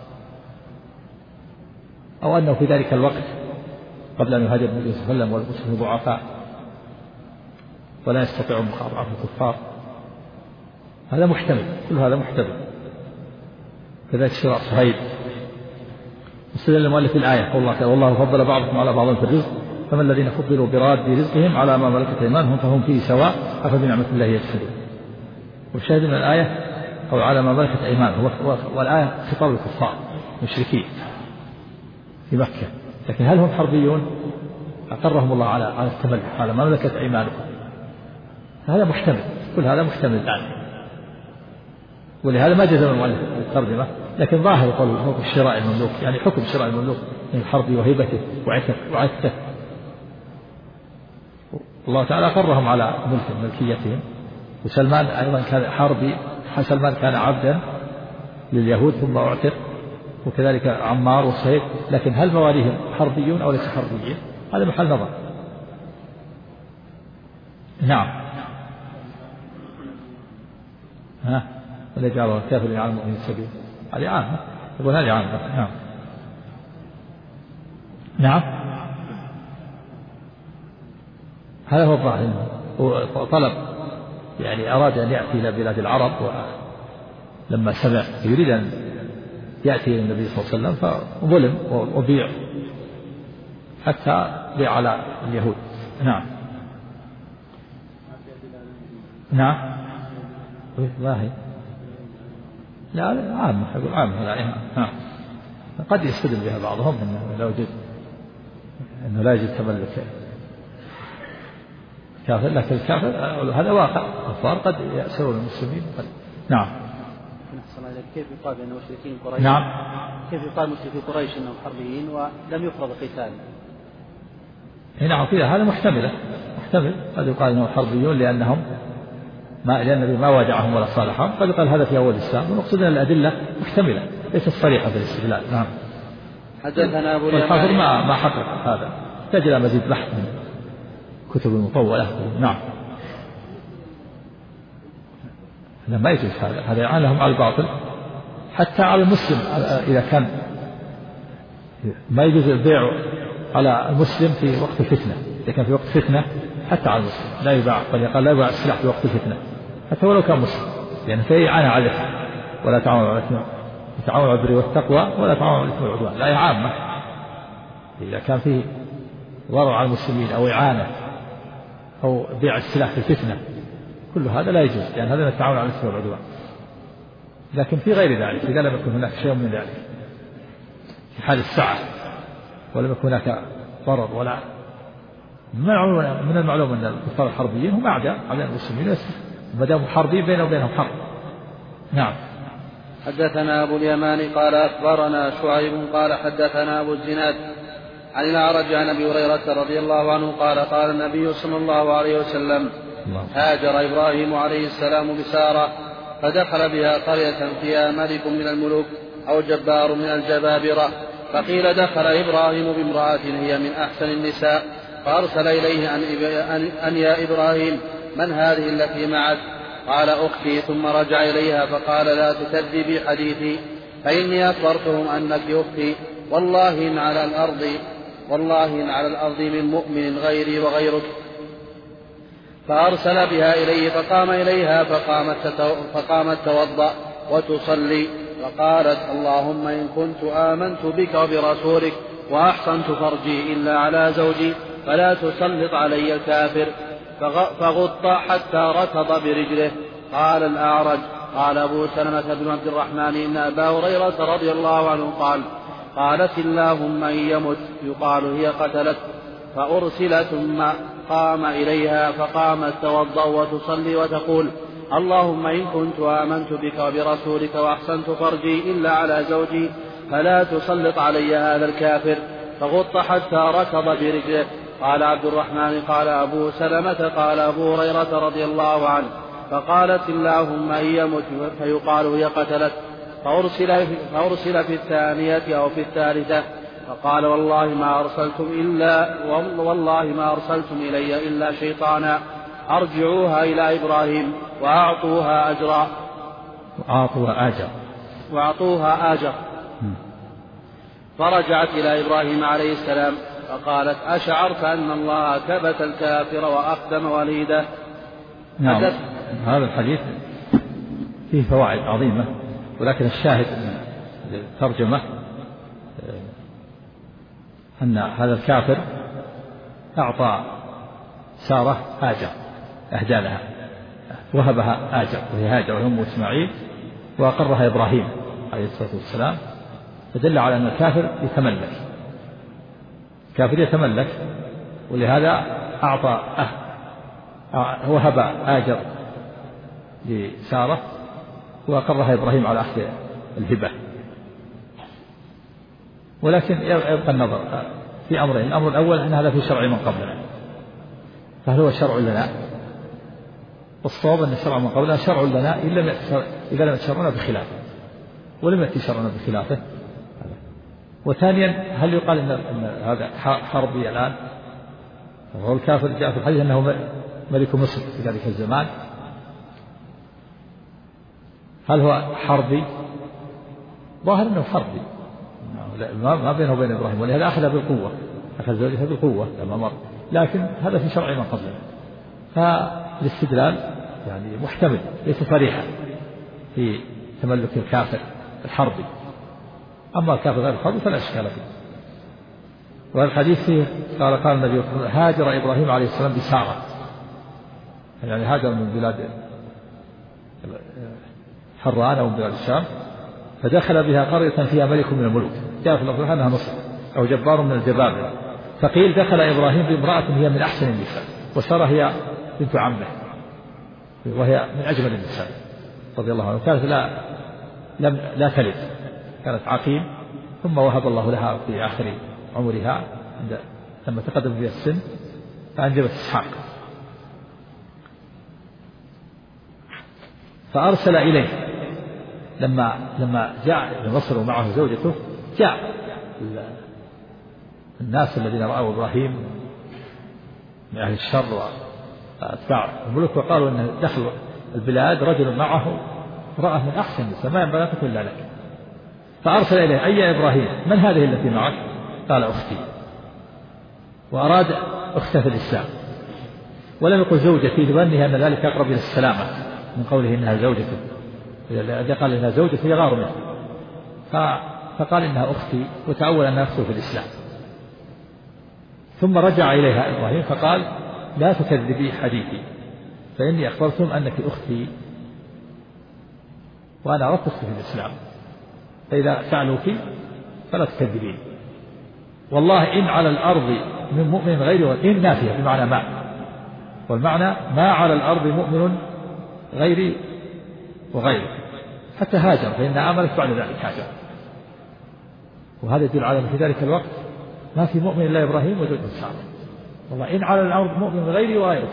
أو أنه في ذلك الوقت قبل أن يهاجر النبي صلى الله عليه وسلم والمسلمين ضعفاء ولا يستطيعون مقاطعة الكفار، هذا محتمل، كل هذا محتمل. كذلك شراء صهيب. استدل المؤلف الآية قول الله تعالى والله فضل بعضكم على بعض في الرزق فما الذين فضلوا براد رزقهم على ما ملكت أيمانهم فهم فيه سواء أفبنعمة الله يجحدون. والشاهد من الآية أو على ما ملكت أيمانهم، والآية خطاب الكفار مشركين في مكة، لكن هل هم حربيون؟ أقرهم الله على على التملك على ما ملكت أيمانهم، هذا محتمل، كل هذا محتمل الآن. ولهذا ما جزم المؤلف بالترجمة، لكن ظاهر قول حكم شراء المملوك، يعني حكم شراء المملوك من الحرب وهبته وعتقه. الله تعالى أقرهم على ملك ملكيتهم. وسلمان أيضا كان حربي، سلمان كان عبدا لليهود ثم أعتق، وكذلك عمار وصهيب، لكن هل مواليهم حربيون أو ليس حربيين؟ هذا محل نظر. نعم. ها ولا جعله الكافر على المؤمن السبيل، هذه عامة، يقول هذه عامة. نعم نعم هذا هو الظاهر. وطلب يعني أراد أن يأتي إلى بلاد العرب، ولما سمع يريد أن يأتي إلى النبي صلى الله عليه وسلم فظلم وبيع حتى بيع على اليهود. نعم نعم ما هي لا لا عامة، يقول عامة لا. نعم قد يستدل بها بعضهم أنه لا يوجد أنه لا يوجد تملك كافر، لكن الكافر هذا واقع، الكفار قد يأسرون المسلمين. نعم. كيف يقال بأن مشركين قريش نعم كيف يقال مشركي قريش أنهم حربيين ولم يفرض قتال؟ نعم كذا هذا محتمل محتمل قد يقال أنهم حربيون لأنهم ما لأن النبي ما واجعهم ولا صالحهم، قد يقال هذا في أول الإسلام، ونقصد أن الأدلة محتملة ليست صريحة في الاستدلال. نعم. حدثنا أبو والحافظ ما ما حقق هذا، يحتاج إلى مزيد بحث من كتب المطولة. نعم هذا ما يجوز، هذا هذا يعانهم على الباطل حتى على المسلم. إذا كان ما يجوز البيع على المسلم في وقت الفتنة، إذا كان في وقت فتنة حتى على المسلم لا يباع، بل قال لا يباع السلاح في وقت الفتنة حتى ولو كان مسلم، لأن يعني فيه إعانة على الإثم، ولا تعاونوا على الإثم تعاونوا على البر والتقوى ولا تعاونوا على الإثم والعدوان. لا عامة، إذا كان فيه ضرر على المسلمين أو إعانة أو بيع السلاح في الفتنة كل هذا لا يجوز، لأن يعني هذا من التعاون على الإثم والعدوان. لكن في غير ذلك إذا لم يكن هناك شيء من ذلك في حال السعة ولم يكن هناك ضرر ولا من المعلوم أن الكفار الحربيين هم أعداء على المسلمين ما داموا حربيين بينهم وبينهم حرب. نعم. حدثنا أبو اليمان قال أخبرنا شعيب قال حدثنا أبو الزناد عن الأعرج عن أبي هريرة رضي الله عنه قال قال النبي صلى الله عليه وسلم هاجر إبراهيم عليه السلام بسارة فدخل بها قرية فيها ملك من الملوك أو جبار من الجبابرة، فقيل دخل إبراهيم بامرأة هي من أحسن النساء، فأرسل إليه أن, أن يا إبراهيم من هذه التي معك؟ قال أختي، ثم رجع إليها فقال لا تكذبي حديثي فإني أخبرتهم أنك أختي، والله إن على الأرض والله إن على الأرض من مؤمن غيري وغيرك. فأرسل بها إليه فقام إليها فقامت, فقامت توضأ وتصلي، فقالت اللهم إن كنت آمنت بك وبرسولك وأحصنت فرجي إلا على زوجي فلا تسلط علي الكافر، فغط حتى ركض برجله. قال الأعرج قال أبو سلمة بن عبد الرحمن إن أبا هريرة رضي الله عنه قال قالت اللهم إن يمت يقال هي قتلت، فأرسل ثم قام إليها فقامت توضأ وتصلي وتقول اللهم إن كنت آمنت بك وبرسولك وأحسنت فرجي إلا على زوجي فلا تسلط علي هذا الكافر، فغط حتى ركض برجله. قال عبد الرحمن قال أبو سلمة قال أبو هريرة رضي الله عنه فقالت اللهم إن يمت فيقال هي قتلت، فأرسل, فأرسل في الثانية أو في الثالثة فقال والله ما أرسلتم إلا والله ما أرسلتم إلي إلا شيطانا، أرجعوها إلى إبراهيم وأعطوها أجرا وأعطوها أجر وأعطوها أجر فرجعت إلى إبراهيم عليه السلام فقالت أشعرت أن الله كبت الكافر وأقدم وليده. نعم. هذا الحديث فيه فوائد عظيمة، ولكن الشاهد من الترجمة أن هذا الكافر أعطى سارة هاجر، أهدى لها، وهبها هاجر وهي هاجر وأم إسماعيل، وأقرها إبراهيم عليه الصلاة والسلام، فدل على أن الكافر يتملك، الكافر يتملك، ولهذا أعطى أه وهب هاجر لسارة وأقرها إبراهيم على أخذ الهبة. ولكن يبقى النظر في أمرين: الأمر الأول أن هذا في شرع من قبلنا، فهل هو شرع لنا؟ والصواب أن الشرع من قبلنا شرع لنا إذا لم يتشرعنا بخلافه، ولم يأتي شرعنا بخلافه. وثانيا، هل يقال إن, إن هذا حربي الآن؟ وهو الكافر جاء في الحديث أنه ملك مصر في ذلك الزمان، هل هو حربي؟ ظاهر أنه حربي، ما بينه وبين إبراهيم، ولهذا أخذ بالقوة، أخذ زوجها بالقوة لما مر، لكن هذا في شرع من قبلنا، فالاستدلال يعني محتمل ليس صريحا في تملك الكافر الحربي. أما الكافر غير الحربي فلا إشكال فيه. والحديث فيه قال قال النبي هاجر إبراهيم عليه السلام بسارة، يعني هاجر من بلاد حران أو من بلاد الشام، فدخل بها قرية فيها ملك من الملوك، جاء في اللفظ أنها مصر أو جبار من الجبابرة، فقيل دخل إبراهيم بامرأة هي من أحسن النساء، وسارة هي بنت عمه وهي من أجمل النساء رضي الله عنها، كانت لا لم لا تلد، كانت عقيم، ثم وهب الله لها في آخر عمرها عند لما تقدم بها السن فأنجبت إسحاق، فأرسل إليه لما لما جاء إلى مصر ومعه زوجته، جاء الناس الذين رأوا إبراهيم من أهل الشر وأتباع الملوك، وقالوا أنه دخل البلاد رجل معه رأى من أحسن النساء ما ينبغي أن إلا لك، فأرسل إليه أي إبراهيم من هذه التي معك؟ قال أختي، وأراد أخته في الإسلام، ولم يقل زوجتي لظنه أن ذلك أقرب إلى السلامة من قوله إنها زوجته، إذا قال إنها زوجته يغار منه، فقال إنها أختي وتأول أنها أخته في الإسلام. ثم رجع إليها إبراهيم فقال لا تكذبي حديثي فإني أخبرتم أنك أختي وأنا أردت أختي في الإسلام، فإذا سألوك فلا تكذبين، والله إن على الأرض من مؤمن غيري، إن نافية بمعنى ما، والمعنى ما على الأرض مؤمن غيري وغيري حتى هاجر، فإنها آمنت بعد ذلك هاجر، وهذا يدل على في ذلك الوقت ما في مؤمن إلا إبراهيم وزوجته سارة، والله إن على الأرض مؤمن غيري وغيرك،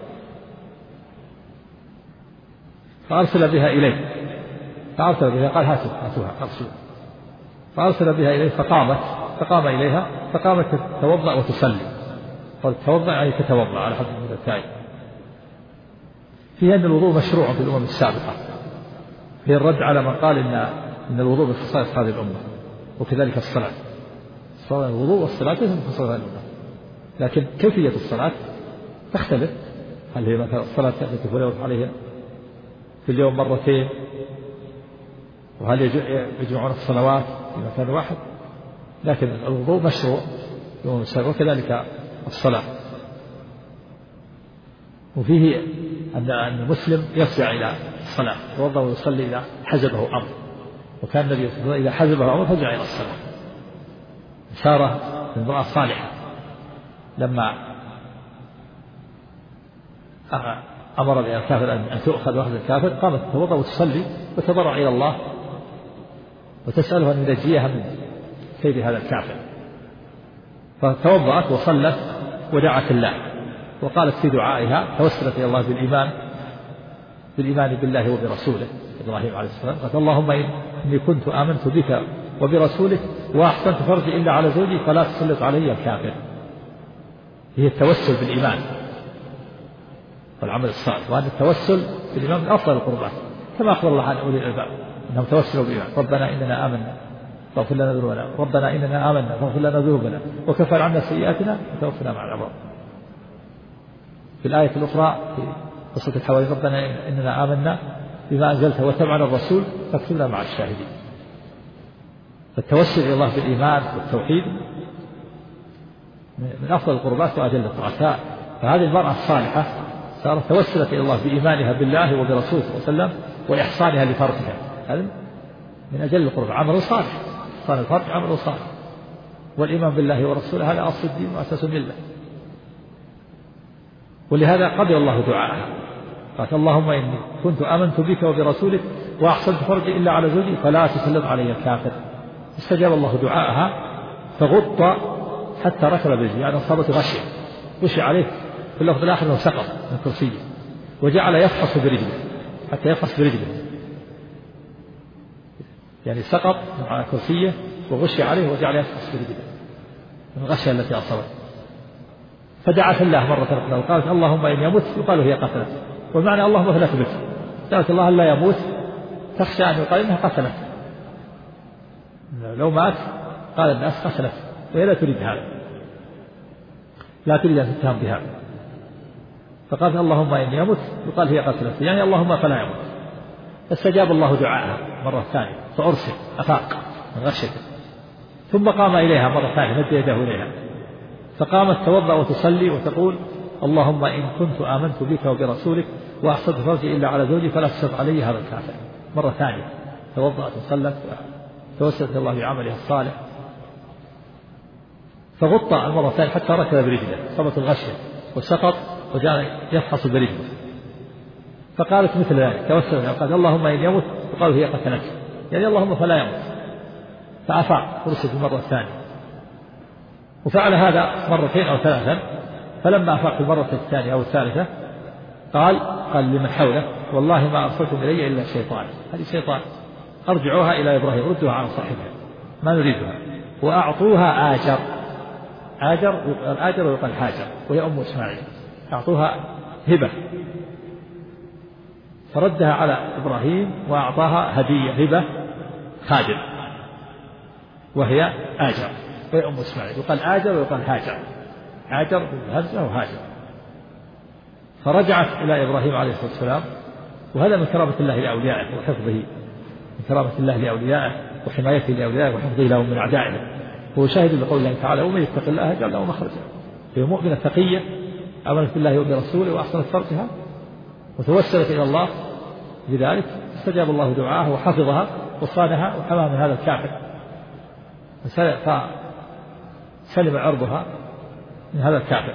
فأرسل بها إليه، فأرسل بها قال هاتوا هاتوها أرسلوا، فأرسل بها إليه فقامت، فقام إليها فقامت تتوضأ وتصلي، قال تتوضأ يعني تتوضأ على حد التاء. فيها أن الوضوء مشروع في الأمم السابقة، هي الرد على من قال إن إن الوضوء بخصائص هذه الأمة، وكذلك الصلاة، الصلاة الوضوء والصلاة من خصائص هذه الأمة، لكن كيفية الصلاة تختلف، هل هي مثلا الصلاة التي تفرض عليها في اليوم مرتين، وهل يجمعون الصلوات في مكان واحد، لكن الوضوء مشروع وكذلك الصلاة. وفيه أن المسلم يفزع إلى الصلاة، يتوضأ ويصلي إذا حزبه أمر، وكان النبي صلى الله عليه وسلم إذا حزبه أمر فزع إلى الصلاة. سارة امرأة صالحة لما أمر بها الكافر أن تؤخذ وأخذ الكافر قامت تتوضأ وتصلي وتضرع إلى الله وتسأله أن ينجيها من كيد هذا الكافر، فتوضأت وصلت ودعت الله، وقالت في دعائها توسلت إلى الله بالإيمان بالإيمان بالله وبرسوله إبراهيم عليه السلام، قالت اللهم إني كنت آمنت بك وبرسولك وأحسنت فرجي إلا على زوجي فلا تسلط علي الكافر. هي التوسل بالإيمان والعمل الصالح، وأن التوسل بالإيمان من أفضل القربات، كما أخبر الله عن أولي الألباب أنهم توسلوا بالإيمان، ربنا إننا آمنا فاغفر لنا ذنوبنا ربنا إننا آمنا فاغفر لنا ذنوبنا وكفر عنا سيئاتنا وتوفنا مع الأبرار. في الآية الأخرى في قصة الحواري ربنا إننا آمنا بما أنزلت واتبعنا الرسول فاكتبنا مع الشاهدين. فالتوسل إلى الله بالإيمان والتوحيد من أفضل القربات وأجل الطاعات. فهذه المرأة الصالحة صارت توسلت إلى الله بإيمانها بالله وبرسوله صلى الله عليه وسلم وإحصانها لفرجها، هذا من أجل القرب، عمل صالح، إحصان الفرج عمل صالح، والإيمان بالله ورسوله هذا أصل الدين وأساس الملة. ولهذا قبل الله دعاءها، قالت اللهم إني كنت آمنت بك وبرسولك وأحصنت فرجي إلا على زوجي فلا تسلط علي الكافر. استجاب الله دعاءها فغط حتى ركب برجله، يعني أصابته غشية غشي عليه، في اللفظ الآخر أنه سقط من كرسيه وجعل يفحص برجله حتى يفحص برجله، يعني سقط على كرسيه وغشي عليه وجعل يفحص برجله من الغشية التي أصابته. فدعت الله مرة أخرى وقالت اللهم إن يموت يقال هي قتلت، والمعنى اللهم فلا تمت، دعت الله لا يموت تخشى أن يقال إنها قتلت، لو مات قال الناس قتلت، وهي لا تريد هذا، لا تريد أن تتهم بهذا. فقالت اللهم إن يموت يقال هي قتلت، يعني اللهم فلا يموت. فاستجاب الله دعاءها مرة ثانية فأرسل أفاق من غشته، ثم قام إليها مرة ثانية مد يده إليها، فقامت توضأ وتصلي وتقول اللهم إن كنت آمنت بك وبرسولك وأحصنت فرجي إلا على زوجي فلا تسلط علي هذا الكافر. مرة ثانية توضأت وصلت توسلت الله بعملها الصالح، فغط المرة الثانية حتى ركب برجله، صبت الغشية وسقط وجعل يفحص برجله. فقالت مثل ذلك توسلت وقال اللهم إن يموت وقال هي قتلته، يعني اللهم فلا يموت. فأفاق ورسل المرة الثانية، وفعل هذا مرتين أو ثلاثا. فلما أفاق المرة الثانية أو الثالثة قال قال لمن حوله والله ما أرسلتم إلي إلا شيطان، هذه شيطان، أرجعوها إلى إبراهيم ردوها على صاحبها ما نريدها، وأعطوها آجر. آجر الآجر ويقال حاجر وهي أم إسماعيل، أعطوها هبة، فردها على إبراهيم وأعطاها هدية هبة خادم وهي آجر وهي أم إسماعيل، يقال آجر ويقال هاجر، آجر بالهمزة وهاجر. فرجعت إلى إبراهيم عليه الصلاة والسلام، وهذا من كرامة الله لأوليائه وحفظه، من كرامة الله لأوليائه وحمايته لأوليائه وحفظه لهم من أعدائه. هو شاهد لقول الله تعالى ومن يتق الله يجعل له مخرجا. هي مؤمنة تقية آمنت بالله وبرسوله وأحسنت فرجها وتوسلت إلى الله بذلك، استجاب الله دعاءه وحفظها وصانها وحماها من هذا الكافر، فسلم عرضها من هذا الكافر.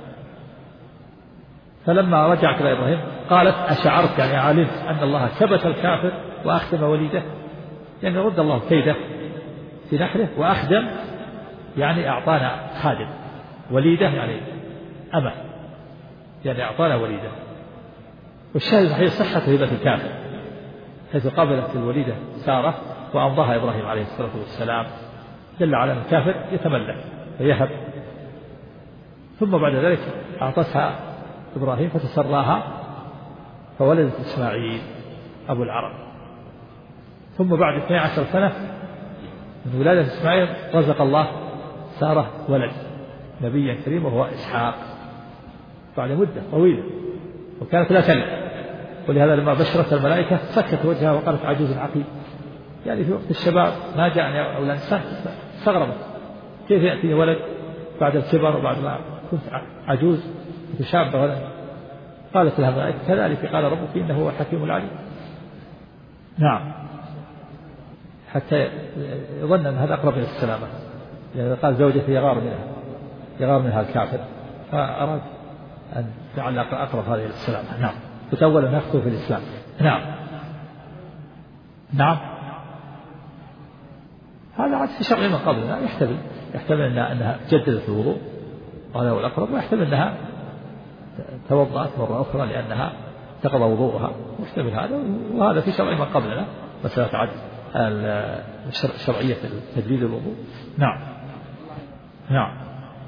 فلما رجعت إلى إبراهيم قالت أشعرت، يعني علمت أن الله كبت الكافر وأخدم وليده، يعني رد الله كيده في نحره، وأخدم يعني أعطانا خادم، وليده يعني أمة، يعني أعطانا وليده. والشاهد هي صحة هبة الكافر، حيث قابلت الوليدة سارة وأمضاها إبراهيم عليه الصلاة والسلام، دل على أن الكافر يتملك ويهب. ثم بعد ذلك أعطتها إبراهيم فتسراها فولدت إسماعيل أبو العرب. ثم بعد اثني عشر سنة من ولادة إسماعيل رزق الله سارة ولد نبيا كريما وهو إسحاق بعد مدة طويلة، وكانت لا تلد، ولهذا لما بشرت الملائكة سكت وجهها وقالت عجوز عقيم، يعني في وقت الشباب ما جاءني أولاد، استغربت كيف يأتي ولد بعد الكبر وبعد ما كنت عجوز متشابة ولد. قالت لها الملائكة كذلك قال ربك إنه هو الحكيم العليم. نعم، حتى يظن أن هذا أقرب إلى السلامة، يعني قال زوجتي يغار منها يغار منها الكافر، فأراد أن جعل أقرب هذه إلى السلامة. نعم، وتأول أن يخطو في الإسلام. نعم نعم هذا عاد في شرع من قبلنا، يحتمل يحتمل أنها جددت الوضوء وهذا هو الأقرب، ويحتمل أنها توضأت مرة أخرى لأنها انتقض وضوءها، محتمل هذا، وهذا في شرع من قبلنا مسألة عد شرعية تجديد الوضوء. نعم نعم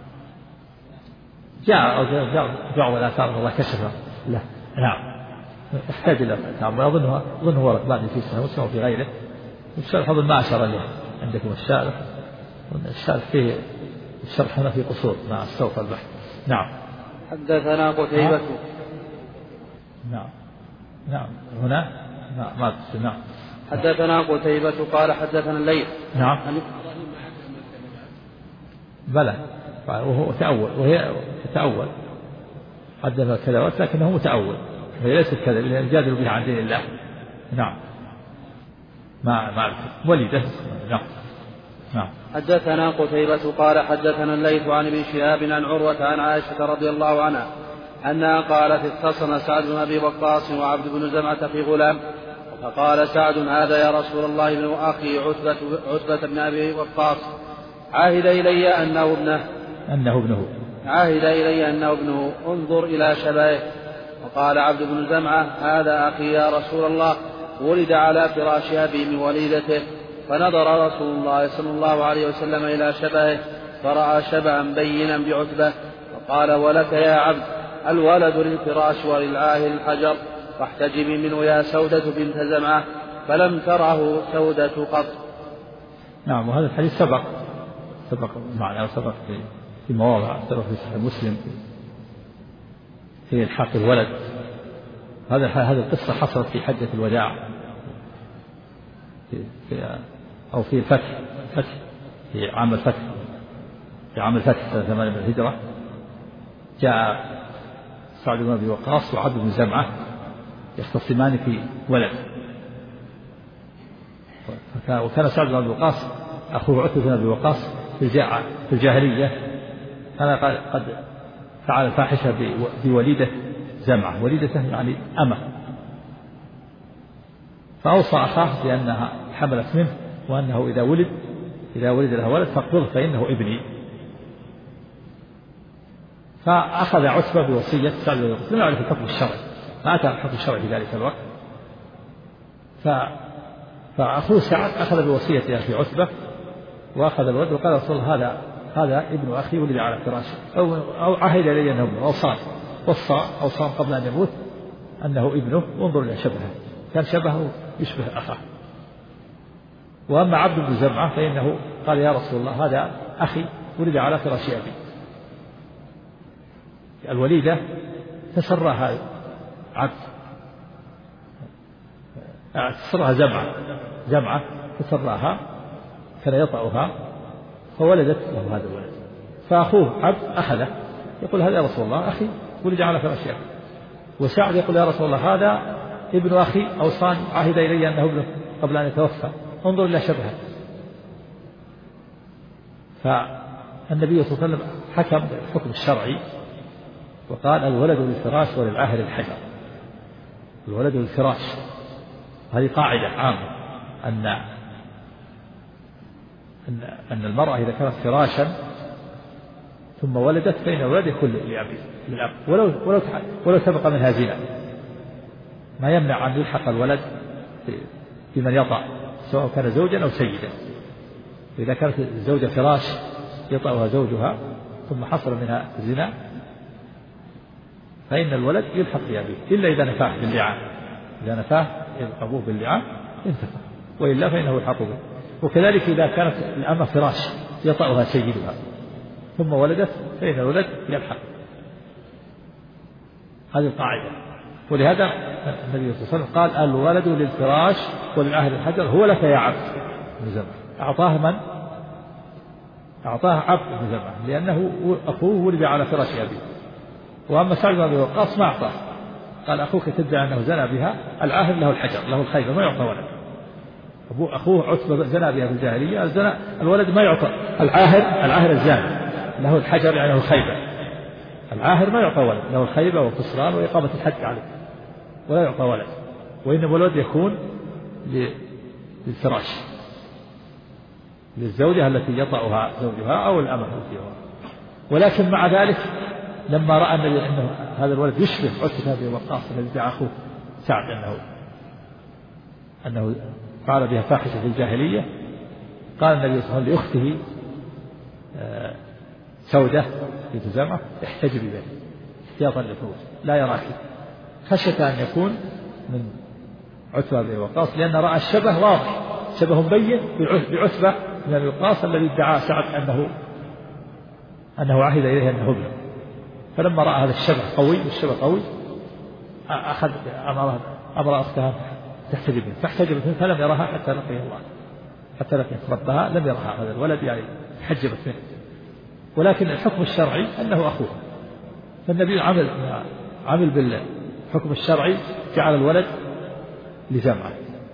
جاء جاء بعض الآثار الله كشفها له. نعم يحتاج إلى نعم، وأظنها أظنه ورد بعد في سنة وفي غيره، والشرح أظن ما أشار إليه عندكم الشارح، الشارح فيه الشرح هنا في قصور مع السوق البحث. نعم. حدثنا قتيبة. نعم نعم هنا نعم ما نعم. حدثنا قتيبة قال حدثنا الليث. نعم. بلى وهو تأول، وهي تتأول حدث كذا لكنه متأول، وهي ليست كذا لأن يجادل بها عن دين الله. نعم. ما ما وليدة. نعم. نعم. حدثنا قتيبة قال حدثنا الليث عن ابن شهاب عن عروة عن عائشة رضي الله عنها أنها قالت اختصم سعد بن أبي وقاص وعبد بن زمعة في غلام، فقال سعد هذا يا رسول الله ابن أخي عتبة, عتبة بن أبي وقاص عاهد إلي أنه ابنه أنه ابنه عاهد إلي أنه ابنه انظر إلى شبهه. وقال عبد بن زمعة هذا أخي يا رسول الله ولد على فراش أبي من وليدته. فنظر رسول الله صلى الله عليه وسلم إلى شبهه فرأى شبها بينا بعتبة، فقال ولك يا عبد الولد للفراش وللعاهر الحجر، واحتجبي منه يا سودة بنت زمعة، فلم تره سودة قط. نعم. وهذا الحديث سبق سبق معناه وسبق في في مواضع، سبق في صحيح مسلم في إلحاق الولد. هذا هذه القصة حصلت في حجة الوداع في في أو في الفتح فتح في عام الفتح في عام الفتح سنة ثمانية من الهجرة. جاء سعد بن أبي وقاص وعبد بن زمعة يختصمان في ولد، وكان سعد بن أبي وقاص أخوه عتبة بن أبي وقاص في الجاهلية كان قد فعل الفاحشة بوليدة زمعة، وليدته يعني أمه، فأوصى أخاه بأنها حملت منه وأنه إذا ولد إذا ولد لها ولد فاقتله فإنه ابني. فأخذ عتبة بوصية سعد بن أبي وقاص، لم يعرف الحكم الشرعي، ما أتى الحكم الشرعي في ذلك الوقت. ف فأخوه سعد أخذ بوصية أخي عتبة وأخذ الولد وقال رسول الله هذا هذا ابن أخي ولد على فراشه، أو أو عهد إلي أنه ابنه، أو صام وصى أو صام قبل أن يموت أنه ابنه، وانظر إلى شبهه، كان شبهه يشبه أخاه. وأما عبد بن زمعة فإنه قال يا رسول الله هذا أخي ولد على فراش أبي. الوليدة تسرها عبد تسرها زمعة زمعة تسرها كان يطأها فولدت له هذا الولد، فأخوه عبد أخذه يقول هذا يا رسول الله أخي ولد على فراش أبي. وسعد يقول يا رسول الله هذا ابن أخي أوصاني عهد إلي أنه ابنه قبل أن يتوفى، انظر إلى شبهه. فالنبي صلى الله عليه وسلم حكم بالحكم الشرعي وقال الولد للفراش وللعاهر الحجر. الولد للفراش هذه قاعدة عامة أن أن أن المرأة إذا كانت فراشا ثم ولدت فإن الولد يكون للأب ولو ولو ولو سبق منها زنا، ما يمنع أن يلحق الولد في من يطأ سواء كان زوجا أو سيدا. إذا كانت الزوجة فراش يطأها زوجها ثم حصل منها زنا فإن الولد يلحق بأبيه إلا إذا نفاه باللعان، إذا نفاه أبوه باللعان انتفى، وإلا فإنه يلحق به. وكذلك إذا كانت الأمة فراش يطأها سيدها ثم ولدت فإن الولد يلحق. هذه القاعدة. ولهذا النبي صلى الله عليه وسلم قال الولد للفراش وللعهد الحجر هو لك يا عبد بن زمعة. أعطاه من؟ أعطاه عبد بن زمعة لأنه أخوه ولد على فراش أبيه. وأما سعد بن أبي وقاص ما أعطاه، قال أخوك تدعي أنه زنى بها، العاهر له الحجر له الخيبة ما يعطى ولد. أبوه أخوه عتبة زنى بها في الجاهلية، الزنا الولد ما يعطى، العاهر العاهر الزاني له الحجر يعني له الخيبة. العاهر ما يعطى ولد، له الخيبة والخسران وإقامة الحج عليه ولا يعطى ولد، وإنما الولد يكون للفراش للزوجة التي يطأها زوجها أو الأمة التي يطأها. ولكن مع ذلك لما رأى النبي أنه هذا الولد يشبه عتبة بن وقاص الذي ادعى أخوه سعد أنه أنه فعل بها فاحشة في الجاهلية، قال النبي صلى الله عليه وسلم لأخته سودة بنت زمعة احتجبي به احتياطا للفروج لا يراك، خشية أن يكون من عتبة بن وقاص، لأن رأى الشبه واضح، شبه بين بعتبة من الوقاص الذي ادعى سعد أنه أنه عهد إليه أنه ابنه. فلما رأى هذا الشبه قوي والشبه قوي أخذ أمر أمر أختها تحتجب منه فاحتجبت منه فلم يرها حتى لقي الله حتى لقيت ربها لم يرها هذا الولد يعني حجبت منه. ولكن الحكم الشرعي أنه أخوه. فالنبي عمل عمل بالحكم الشرعي جعل الولد لجمعه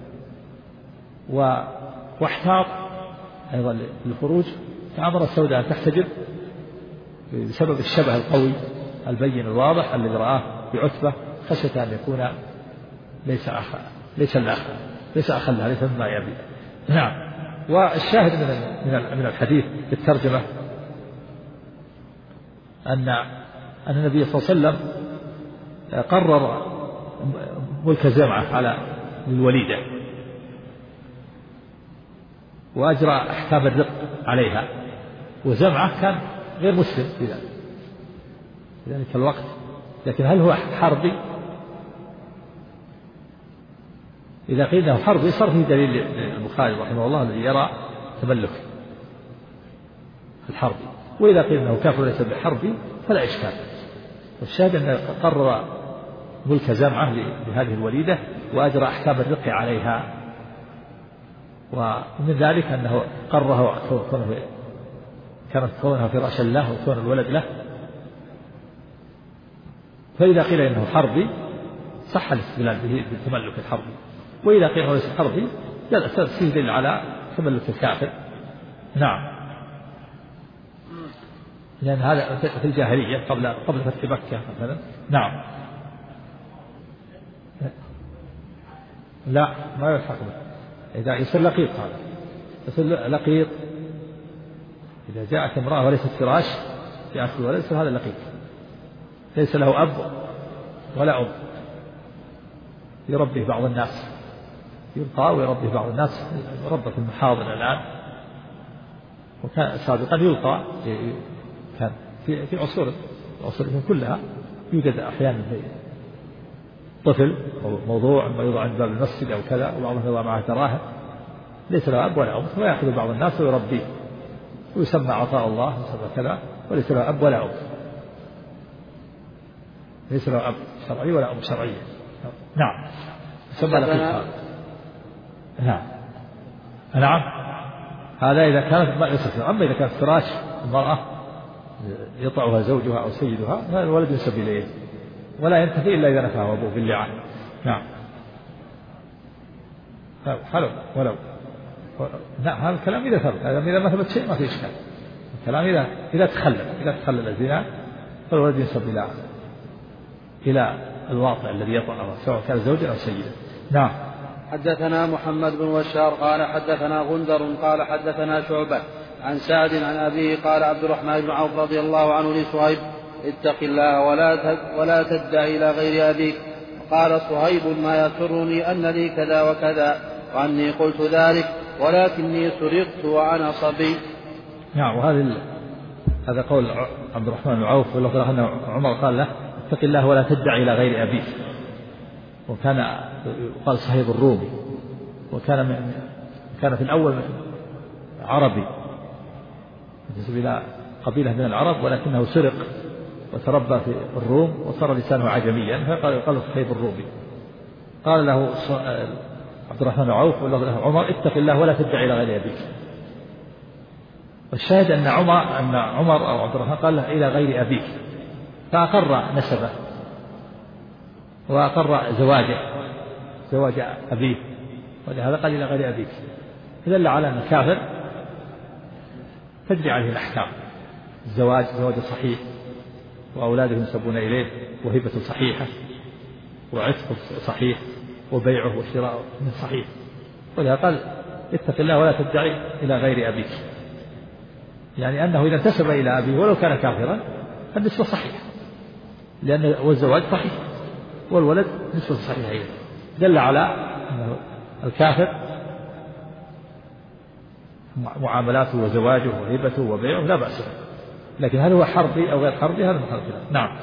واحتاط أيضا للخروج فأمر السوداء أن تحتجب بسبب الشبه القوي البين الواضح الذي رآه بعتبة خشية أن يكون ليس أخا ليس الأخ ليس أخا لها ليس مما يبي. نعم. والشاهد من من الحديث في الترجمة أن أن النبي صلى الله عليه وسلم قرر ملك زمعة على للوليدة وأجرى أحكام الرق عليها وزمعة كان غير مسلم في ذلك في ذلك الوقت. لكن هل هو حربي؟ إذا قيل له حربي صار فيه دليل البخاري رحمه الله الذي يرى تملك الحربي. وإذا قيل أنه كافر ليس بحربي فلا إشكال. والشاهد أنه قرر ملك زمعة لهذه الوليدة وأجرى أحكام الرق عليها. ومن ذلك أنه قرره كونه كانت كونها فراشا له وكون الولد له. فإذا قيل إنه حربي صح الاستدلال به بتملك الحربي. وإذا قيل إنه ليس حربي فيه دليل على تملك الكافر. نعم. لأن هذا في الجاهلية قبل قبل فتح مكة مثلا. نعم. لا ما يلحق به. إذا يصير لقيط هذا يصير لقيط إذا جاءت امرأة وليست فراش جاءت الولد يصير هذا لقيط ليس له أب ولا أم يربيه بعض الناس يلقى ويربيه بعض الناس ربة المحاضن الآن وكان سابقا يلقى كان في في عصور عصورهم كلها يوجد أحيانا طفل أو موضوع ما يوضع عند باب المسجد أو كذا وبعضهم يوضع معه دراهم ليس له أب ولا أم ويأخذ بعض الناس ويربيه ويسمى عطاء الله يسمى كذا وليس له أب ولا أم ليس له أب شرعي ولا أم شرعية. نعم. يسمى لقيط. نعم. نعم. هذا إذا كانت ما يصف. أما إذا كانت فراش المرأة يطعها زوجها أو سيدها هذا الولد ينسب إليه ولا ينتفي إلا إذا نفاه أبوه باللعان. نعم. حلو ولو نعم هذا الكلام إذا ثبت. إذا ما ثبت شيء ما في إشكال. الكلام إذا إذا تخلل إذا تخلل الزنا فالولد ينسب إلى إلى الواقع الذي يطعه سواء كان زوجا أو سيدا. نعم. حدثنا محمد بن بشار قال حدثنا غندر قال حدثنا شعبة عن سعد عن أبيه قال عبد الرحمن بن عوف رضي الله عنه لصهيب اتق الله ولا ولا تدع إلى غير أبيك. قال صهيب ما يسرني أن لي كذا وكذا وأني قلت ذلك ولكني سرقت وأنا صبي. نعم. وهذا هذا قول عبد الرحمن بن عوف ولو أن عمر قال له اتق الله ولا تدع إلى غير أبيك. وكان قال صهيب الرومي وكان من كان في الأول عربي ينتسب إلى قبيلة من العرب ولكنه سرق وتربى في الروم وصار لسانه عجميا فقال قال صهيب الرومي. قال له عبد الرحمن بن عوف وقال له عمر اتق الله ولا تدع إلى غير أبيك. والشاهد أن عمر أن عمر أو عبد الرحمن قال له إلى غير أبيك فأقر نسبه وأقر زواجه زواج أبيه ولهذا قال إلى غير أبيك. فدل على أن الكافر تجري عليه الأحكام. الزواج زواج صحيح وأولاده ينسبون إليه وهبة صحيحة وعتق صحيح وبيعه وشراءه من صحيح. ولهذا قال اتق الله ولا تدعي إلى غير أبيك يعني أنه إذا انتسب إلى أبيه ولو كان كافرا فالنسبة صحيحة لأن والزواج صحيح والولد نسبة صحيحة أيضا. دل على أنه الكافر معاملاته وزواجه وهبته وبيعه لا بأس به. لكن هل هو حربي أو غير حربي هذا محل. نعم.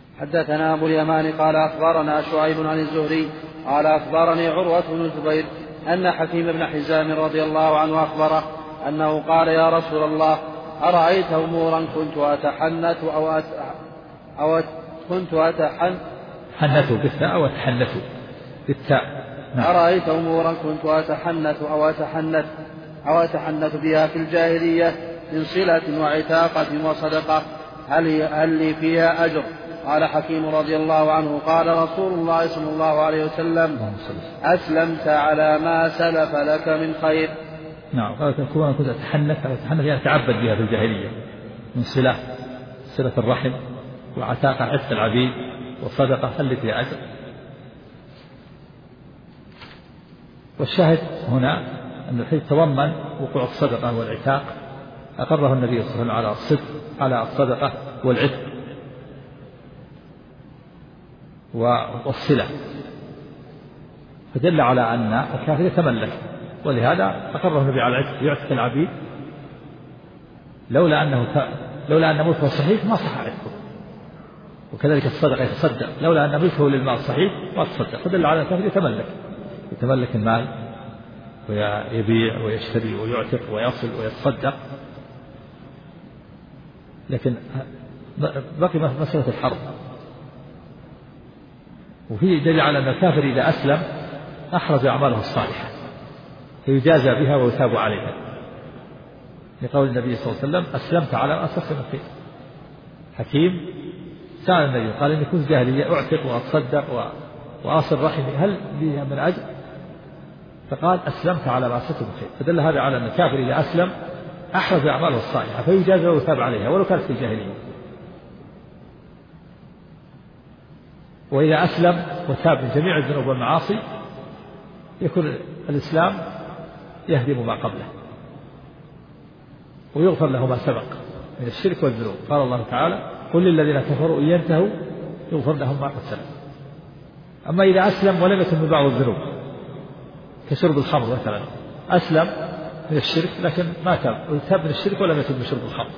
حدثنا أبو اليمان قال أخبرنا شعيب عن الزهري قال أخبرني عروة بن الزبير أن حكيم بن حزام رضي الله عنه أخبره أنه قال يا رسول الله أرأيت أمورا كنت أتحنث أو, أت... أو كنت أتحن حنث بالتاء أو أتحنث بالتاء. نعم. أرأيت أمورا كنت أتحنث أو أتحنث أو أتحنث بها في الجاهلية من صلة وعتاقة وصدقة هل, هل لي فيها أجر؟ قال حكيم رضي الله عنه قال رسول الله صلى الله عليه وسلم أسلمت على ما سلف لك من خير. نعم. قال كنت أتحنث أو أتحنث يعني أتعبد بها في الجاهلية من صلة صلة الرحم وعتاقة عتق العبيد وصدقة هل لي فيها أجر؟ والشاهد هنا أن الحديث تضمن وقوع الصدقة والعتاق أقره النبي صلى الله عليه وسلم على الصدق على الصدقة والعتق والصلة، فدل على أن الكافر يتملك، ولهذا أقره النبي على العتق يعتق العبيد، لولا أنه لولا أن ملكه صحيح ما صح عتقه، وكذلك الصدقة يتصدق لولا أن ملكه للمال صحيح ما تصدق، فدل على الكافر يتملك يتملك المال ويبيع ويشتري ويعتق ويصل ويتصدق. لكن بقي مسألة الحرب، وفيه دليل على أن الكافر إذا أسلم أحرز أعماله الصالحة فيجازى بها ويثاب عليها، لقول النبي صلى الله عليه وسلم أسلمت على ما أسلفت من خير. حكيم سأل النبي قال إني كنت جاهلية أعتق وأتصدق وأصل رحمي هل لي من أجر؟ فقال أسلمت على ما أسلفت من خير، فدل هذا على أن الكافر إذا أسلم أحرز أعماله الصالحة فيجازى ويثاب عليها ولو كانت في الجاهلية. وإذا أسلم وتاب من جميع الذنوب والمعاصي يكون الإسلام يهدم ما قبله ويغفر له ما سبق من الشرك والذنوب. قال الله تعالى قل للذين كفروا إن ينتهوا يغفر لهم ما قد سلف. أما إذا أسلم ولم يكن من بعض الذنوب كشرب الخمر مثلا، أسلم من الشرك لكن ما تاب، تاب من الشرك ولم يتب من شرب الخمر،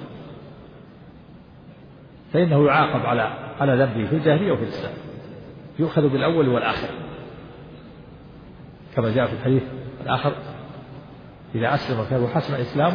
فإنه يعاقب على على ذنبه في الجاهلية وفي الإسلام، يؤخذ بالأول والآخر كما جاء في الحديث الآخر إذا أسلم وكان حسن إسلامه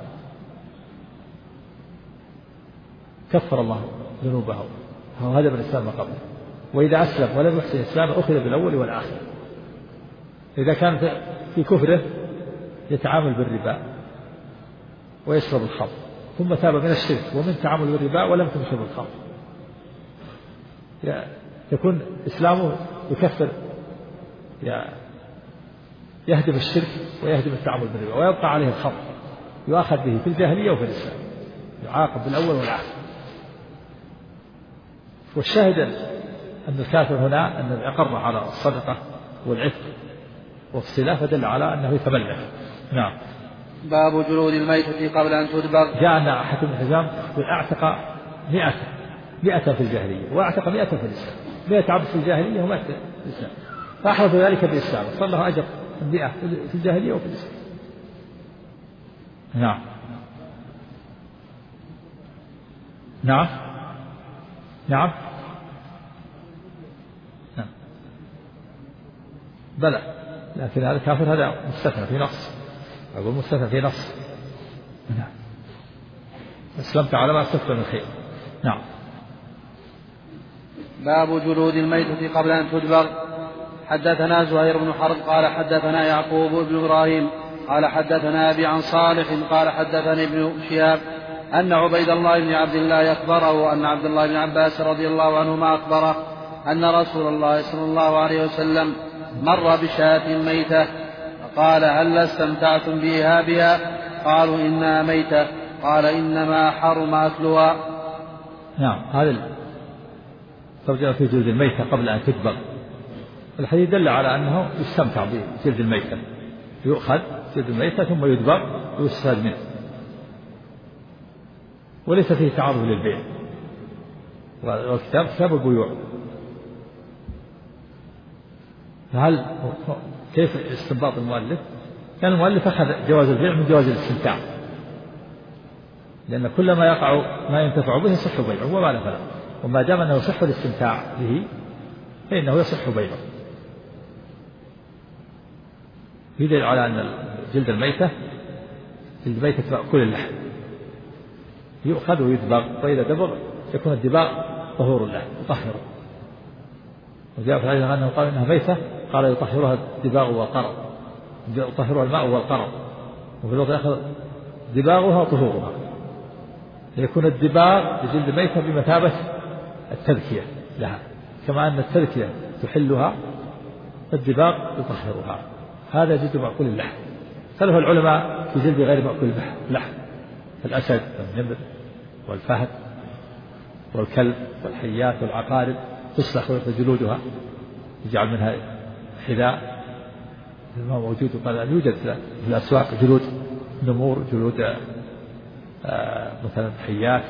كفر الله ذنوبه وهذا من الإسلام ما قبله، وإذا أسلم ولم يحسن إسلامه أخذ بالأول والآخر. إذا كان في كفره يتعامل بالربا ويشرب الخمر ثم تاب من الشرك ومن تعامل بالربا ولم يكن يشرب الخمر، يكون إسلامه يكفر يهدم الشرك ويهدم التعامل بالربا ويبقى عليه الخمر، يؤخذ به في الجاهلية وفي الإسلام، يعاقب بالأول والآخر. والشاهد أن الكافر هنا أن أقر على الصدقة والعتق والصلة فدل على أنه يتملك. نعم. باب جلود الميتة قبل أن تدبغ. جاء أن حكيم بن حزام أعتق مئة مئة في الجاهلية وأعتق مئة في الإسلام، مئة عبد في الجاهلية ومئة في الإسلام، فأحرز ذلك بالإسلام صار له أجر مئة في الجاهلية وفي الإسلام. نعم. نعم نعم نعم بلى، لكن هذا الكافر هذا مستثنى في نص، أقول مستثنى في نص. نعم. أسلمت على ما أسلفت من خير. نعم. باب جلود الميتة قبل أن تدبغ. حدثنا زهير بن حرب قال حدثنا يعقوب بن إبراهيم قال حدثنا أبي عن صالح قال حدثني ابن شهاب أن عبيد الله بن عبد الله أخبره أن عبد الله بن عباس رضي الله عنهما أخبره أن رسول الله صلى الله عليه وسلم مر بشاة ميتة فقال هل استمتعتم بها بها؟ قالوا إنها ميتة. قال إنما حرم أكلها. نعم. هذا ترجع في جلد الميتة قبل أن تدبغ. الحديث دل على أنه يستمتع بجلد الميتة، يؤخذ جلد الميتة ثم يدبغ ويستفاد منه، وليس فيه تعرض للبيع، والكتاب كتاب البيوع. فهل كيف استنباط المؤلف؟ كان المؤلف أخذ جواز البيع من جواز الاستمتاع، لأن كل ما يقع ما ينتفع به يصح بيعه وما لا فلا، وما دام أنه يصح الاستمتاع به فإنه يصح بيعه. يدل على أن جلد الميتة جلد الميتة مأكول اللحم يؤخذ ويدبغ، فإذا دبغ يكون الدباغ طهور له يطهره. وجاء في الحديث أنه قال إنها ميتة قال يطهرها الدباغ والقرض، يطهرها الماء والقرض. وفي الوقت الآخر دباغها وطهورها، يكون الدباغ بجلد الميتة بمثابة التذكية لها، كما أن التذكية تحلها الدباغ يطهرها. هذا جلد مأكول اللحم. اختلف العلماء في جلد غير مأكول اللحم، الأسد والنمر والفهد والكلب والحيات والعقارب تسلخ ويأخذ جلودها يجعل منها حذاء ما موجود. قال يوجد في الأسواق جلود نمور، جلود آه مثلا حيات،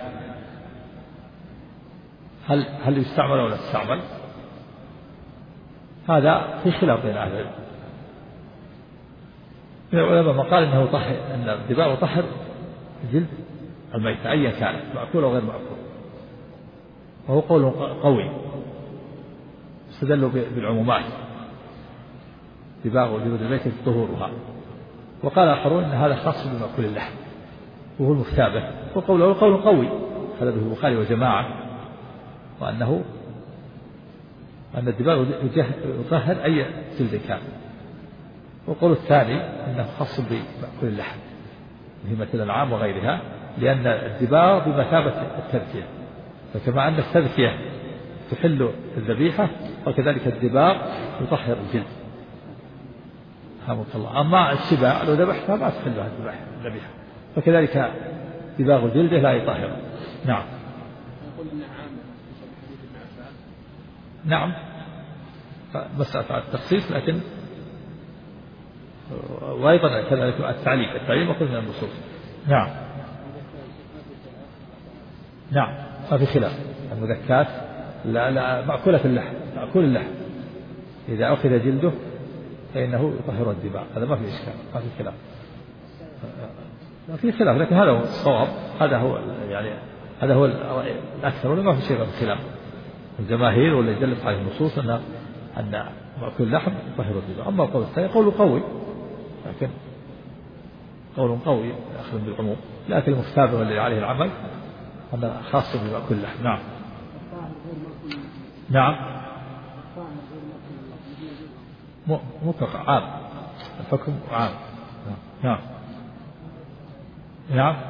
هل هل يستعمل ولا يستعمل؟ هذا في خلاف بين أهل العلم. من العلماء من قال إنه طهر، أن الدباغ يطهر جلد الميت أيا كانت مأكول أو غير مأكول، وهو قول قوي استدلوا بالعمومات دباغ جلود الميت طهورها. وقال آخرون إن هذا خاص بمأكول اللحم وهو المفتابه، وقوله قول قوي هذا به البخاري وجماعة، وأنه أن الدباغ يطهر أي جلد كان. والقول الثاني أنه خاص بمأكول اللحم بهيمة الأنعام وغيرها، لأن الدباغ بمثابة التذكية، فكما أن التذكية تحل الذبيحة وكذلك الدباغ يطهر الجلد. رحمك الله. أما السباع لو ذبحتها ما تحلها الذبيحة، فكذلك دباغ جلده لا يطهر. نعم. نعم مسألة التخصيص، لكن وأيضا كذلك التعليم التعليم وكل من النصوص. نعم نعم ما في خلاف. المذكات لا لا مأكولة اللحم، مأكول اللحم إذا أخذ جلده فإنه يطهر الدباغ، هذا ما في إشكال، ما في خلاف، ما في خلاف، لكن هذا هو الصواب، هذا هو يعني هذا هو الأكثر، ولا ما في شيء من الخلاف. الجماهير ولا يدلت على النصوص أن أن مأكول اللحم يطهر الدباغ. أما القول الثاني قول قوي، لكن قول قوي يأخذ بالعموم، لكن المفتابه والذي عليه العمل هذا خاص بمأكول اللحم. نعم نعم مطلق عام، الحكم عام. نعم نعم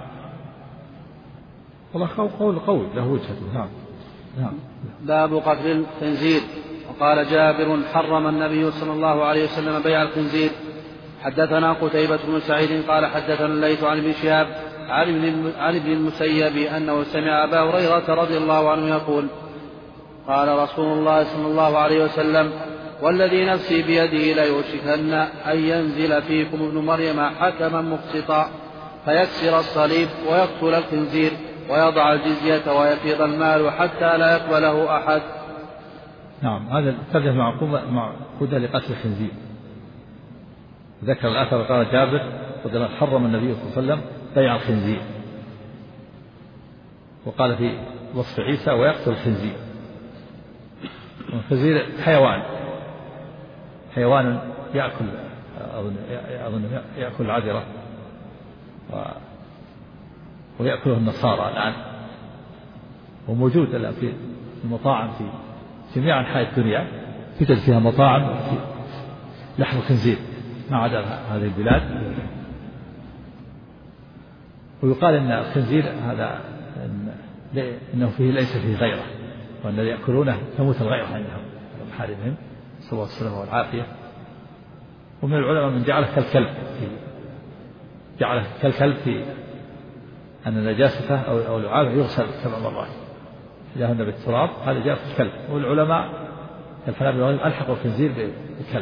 والله قول قوي له وجهته. نعم نعم. باب قتل الخنزير. وقال جابر حرم النبي صلى الله عليه وسلم بيع الخنزير. حدثنا قتيبة بن سعيد قال حدثنا الليث عن ابن شهاب عن ابن المسيب أنه سمع أبا هريرة رضي الله عنه يقول قال رسول الله صلى الله عليه وسلم والذي نفسي بيده ليوشكن أن ينزل فيكم ابن مريم حكما مقسطا فيكسر الصليب ويقتل الخنزير ويضع الجزية ويفيض المال حتى لا يقبله أحد. نعم هذا الترجمة معقودة لقتل الخنزير. ذكر الأثر قال جابر قد حرم النبي صلى الله عليه وسلم بيع الخنزير، وقال في وصف عيسى ويقتل الخنزير. الخنزير حيوان حيوان يأكل أظن يأكل العذرة ويأكله النصارى الآن، وموجود الآن في المطاعم في جميع أنحاء الدنيا، توجد فيها مطاعم في لحم الخنزير ما عدا هذه البلاد. ويقال إن الخنزير هذا إنه فيه ليس فيه غيره، وأن الذي يأكلونه تموت الغيرة عندهم محارمهم صلى الله عليه وسلم والعافية. ومن العلماء من جعله كالكلب جعله كالكلب في أن نجاسته أو لعابه يغسل سبع مرات إذا هن بالتراب، هذا جاء في الكلب. والعلماء الحنابلة ألحقوا الخنزير بالكلب.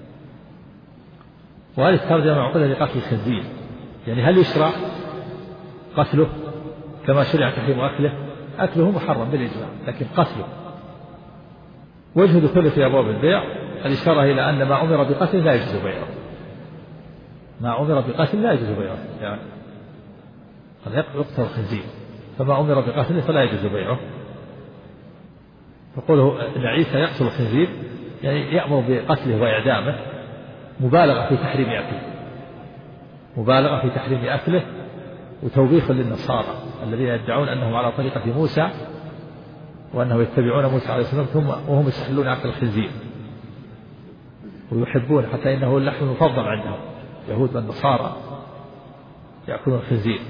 وهذه الترجمة معقولة لقتل الخنزير، يعني هل يشرع قتله كما شرع تحريم أكله؟ أكله محرم بالإجماع، لكن قتله وجه دخوله في أبواب البيع الإشارة إلى أن ما أمر بقتل لا يجوز بيعه، ما أمر بقتل لا يجوز بيعه، يعني قد يقتل الخنزير فما أمر بقتله فلا يجوز بيعه. فقوله إن عيسى يقتل الخنزير يعني يأمر بقتله وإعدامه، مبالغة في تحريم أكله، مبالغة في تحريم أكله وتوبيخ للنصارى الذين يدعون أنهم على طريقة موسى وأنهم يتبعون موسى عليه السلام ثم وهم يستحلون أكل الخنزير ويحبون، حتى إنه اللحم المفضل عندهم يهود والنصارى يأكلون الخنزير.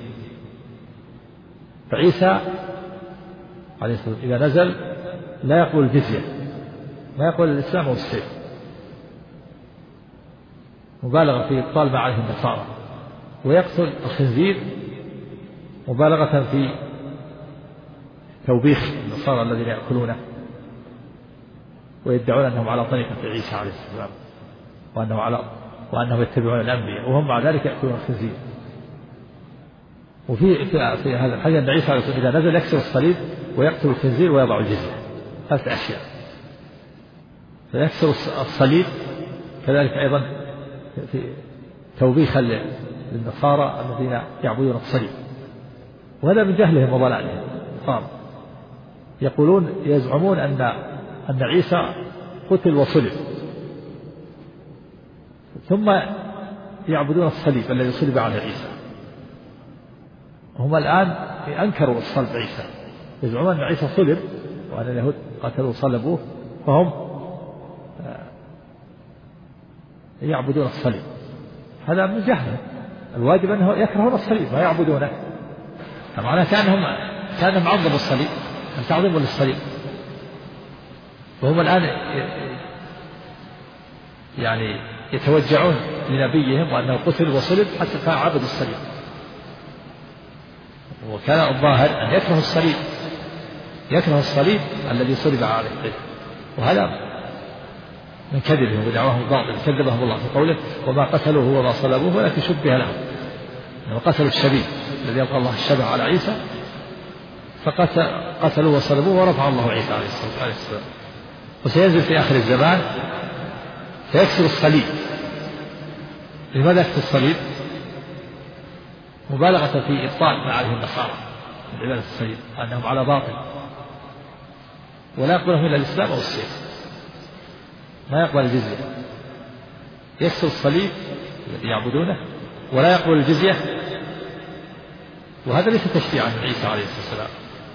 فعيسى عليه السلام إذا نزل لا يقبل الجزية، ما يقبل الإسلام والسيف، مبالغة في إبطال ما عليه النصارى، ويقتل الخنزير مبالغة في توبيخ النصارى الذين يأكلونه ويدعون أنهم على طريقة عيسى عليه السلام وأنه على وأنهم يتبعون الأنبياء وهم مع ذلك يأكلون الخنزير. وفي في هذا الحديث أن عيسى عليه السلام إذا نزل يكسر الصليب ويقتل الخنزير ويضع الجزية، ثلاث أشياء. فيكسر الصليب كذلك أيضا في توبيخا للنصارى الذين يعبدون الصليب، وهذا من جهلهم وضلالهم. يقولون يزعمون أن أن عيسى قتل وصلب، ثم يعبدون الصليب الذي صلب على عيسى. هم الآن أنكروا الصلب عيسى، يزعمون أن عيسى صلب وأن اليهود قتلوا وصلبوه، فهم يعبدون الصليب. هذا من جهل، الواجب أنه يكرهون الصليب ما يعبدونه، فمعناه كأنهم كأنهم عظموا الصليب، أن تعظيموا للصليب. وهم الآن يعني يتوجعون لنبيهم وأنه قتل وصلب حتى كان عبد الصليب، وكان الظاهر أن يكره الصليب، يكره الصليب الذي صلب عليه، وهذا من كذبهم ودعواهم الباطل. كذبهم الله في قوله وما قتلوه وما صلبوه ولكن شبه لهم، وقتلوا الشبيه الذي يلقى الله الشبه على عيسى، فقتلوا وصلبوه ورفع الله عيسى عليه السلام. وسينزل في آخر الزمان فيكسر الصليب. لماذا يكسر الصليب؟ مبالغة في إبطال ما عليه النصارى من عبادة الصليب، أنهم على باطل ولا يقبلهم إلا الإسلام أو السيف، ما يقبل الجزية. يكسر الصليب الذي يعبدونه ولا يقبل الجزية، وهذا ليس تشريعا من عيسى عليه السلام.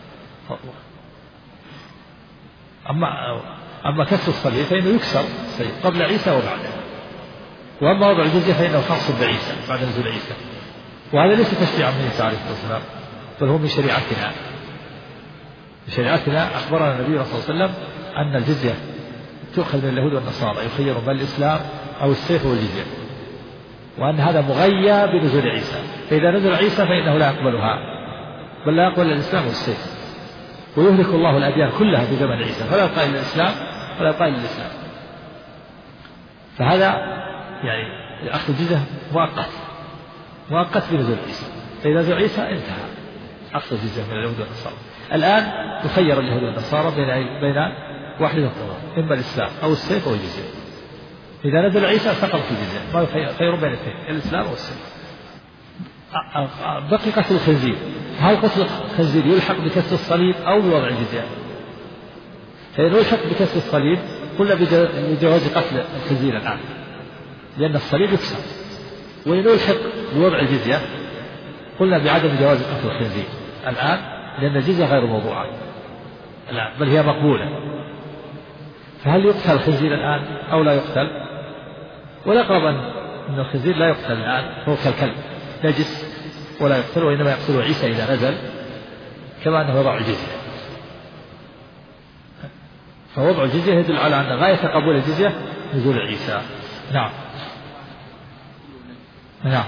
أما أما كسر الصليب فإنه يكسر الصليب قبل عيسى وبعده، وأما وضع الجزية فإنه خاص بعيسى بعد نزول عيسى، وهذا ليس تشريعا من عيسى عليه السلام، بل هو من شريعتنا. من شريعتنا أخبرنا النبي صلى الله عليه وسلم أن الجزية تؤخذ من اليهود والنصارى، يخيرون بين الإسلام أو السيف والجزية، وأن هذا مغيى بنزول عيسى، فإذا نزل عيسى فإنه لا يقبلها بل لا يقبل الإسلام والسيف، ويهلك الله الأديان كلها في زمن عيسى، فلا يبقى إلا الإسلام ولا يبقى إلا الإسلام. فهذا يعني أخذ الجزية مؤقت مؤقت بنزول عيسى، فإذا نزل عيسى انتهى أخذ الجزية من اليهود والنصارى. الآن يخير اليهود والنصارى بين بين واحد الطرق، إما الإسلام أو السيف أو الجزية. إذا نزل عيسى سقطت الجزية، ما يخير بين الاثنين الإسلام أو السيف. بقي قتل الخنزير، هل قتل الخنزير يلحق بكسر الصليب أو بوضع الجزية؟ فإن يلحق بكسر الصليب قلنا بجواز قتل الخنزير الآن لأن الصليب يكسر، وإن يلحق بوضع الجزية قلنا بعدم جواز قتل الخنزير الآن لأن الجزية غير موضوعة الآن بل هي مقبولة. فهل يقتل الخنزير الآن أو لا يقتل؟ والأقرب أن الخنزير لا يقتل الآن، هو كالكلب نجس ولا يقتل، وإنما يقتل عيسى إذا نزل، كما أنه يضع الجزية. فوضع الجزية يدل على أن غاية قبول الجزية نزول عيسى. نعم نعم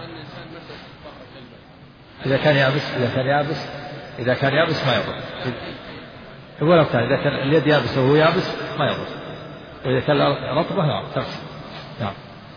إذا كان يابس إذا كان يابس إذا كان يابس ما يضر، ولو كان إذا كان اليد يابس وهو يابس ما يضر، وإذا كان رطبة نعم تغسل. نعم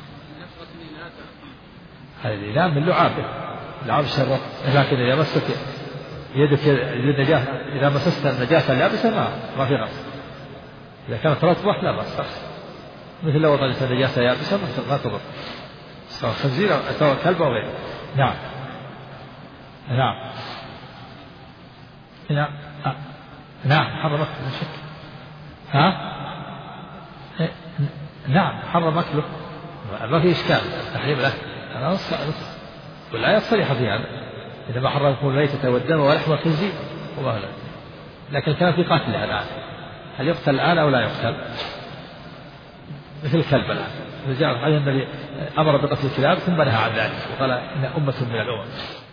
هذا الإناء من لعابه، لعاب الشر، لكن إذا مسك يدك النجاسة، إذا مسست النجاسة اليابسة ما ما في غسل. إذا كانت رطبة لا بأس تغسل، مثل لو وضعت النجاسة يابسة ما تضر، سواء خنزير أو كلب أو غيره. نعم نعم نعم نعم حرمت الشك. ها نعم حرم أكله ما في إشكال تحريم له أنا نص والآية صريحة فيها إنما حرمكم الميتة والدم ولحم الخنزير وما له. لكن كان في قتله الآن هل يقتل الآن أو لا يقتل؟ مثل الكلب الآن إذا جاء النبي أمر بقتل الكلاب ثم نهى عن ذلك وقال إن أمة من الأمم.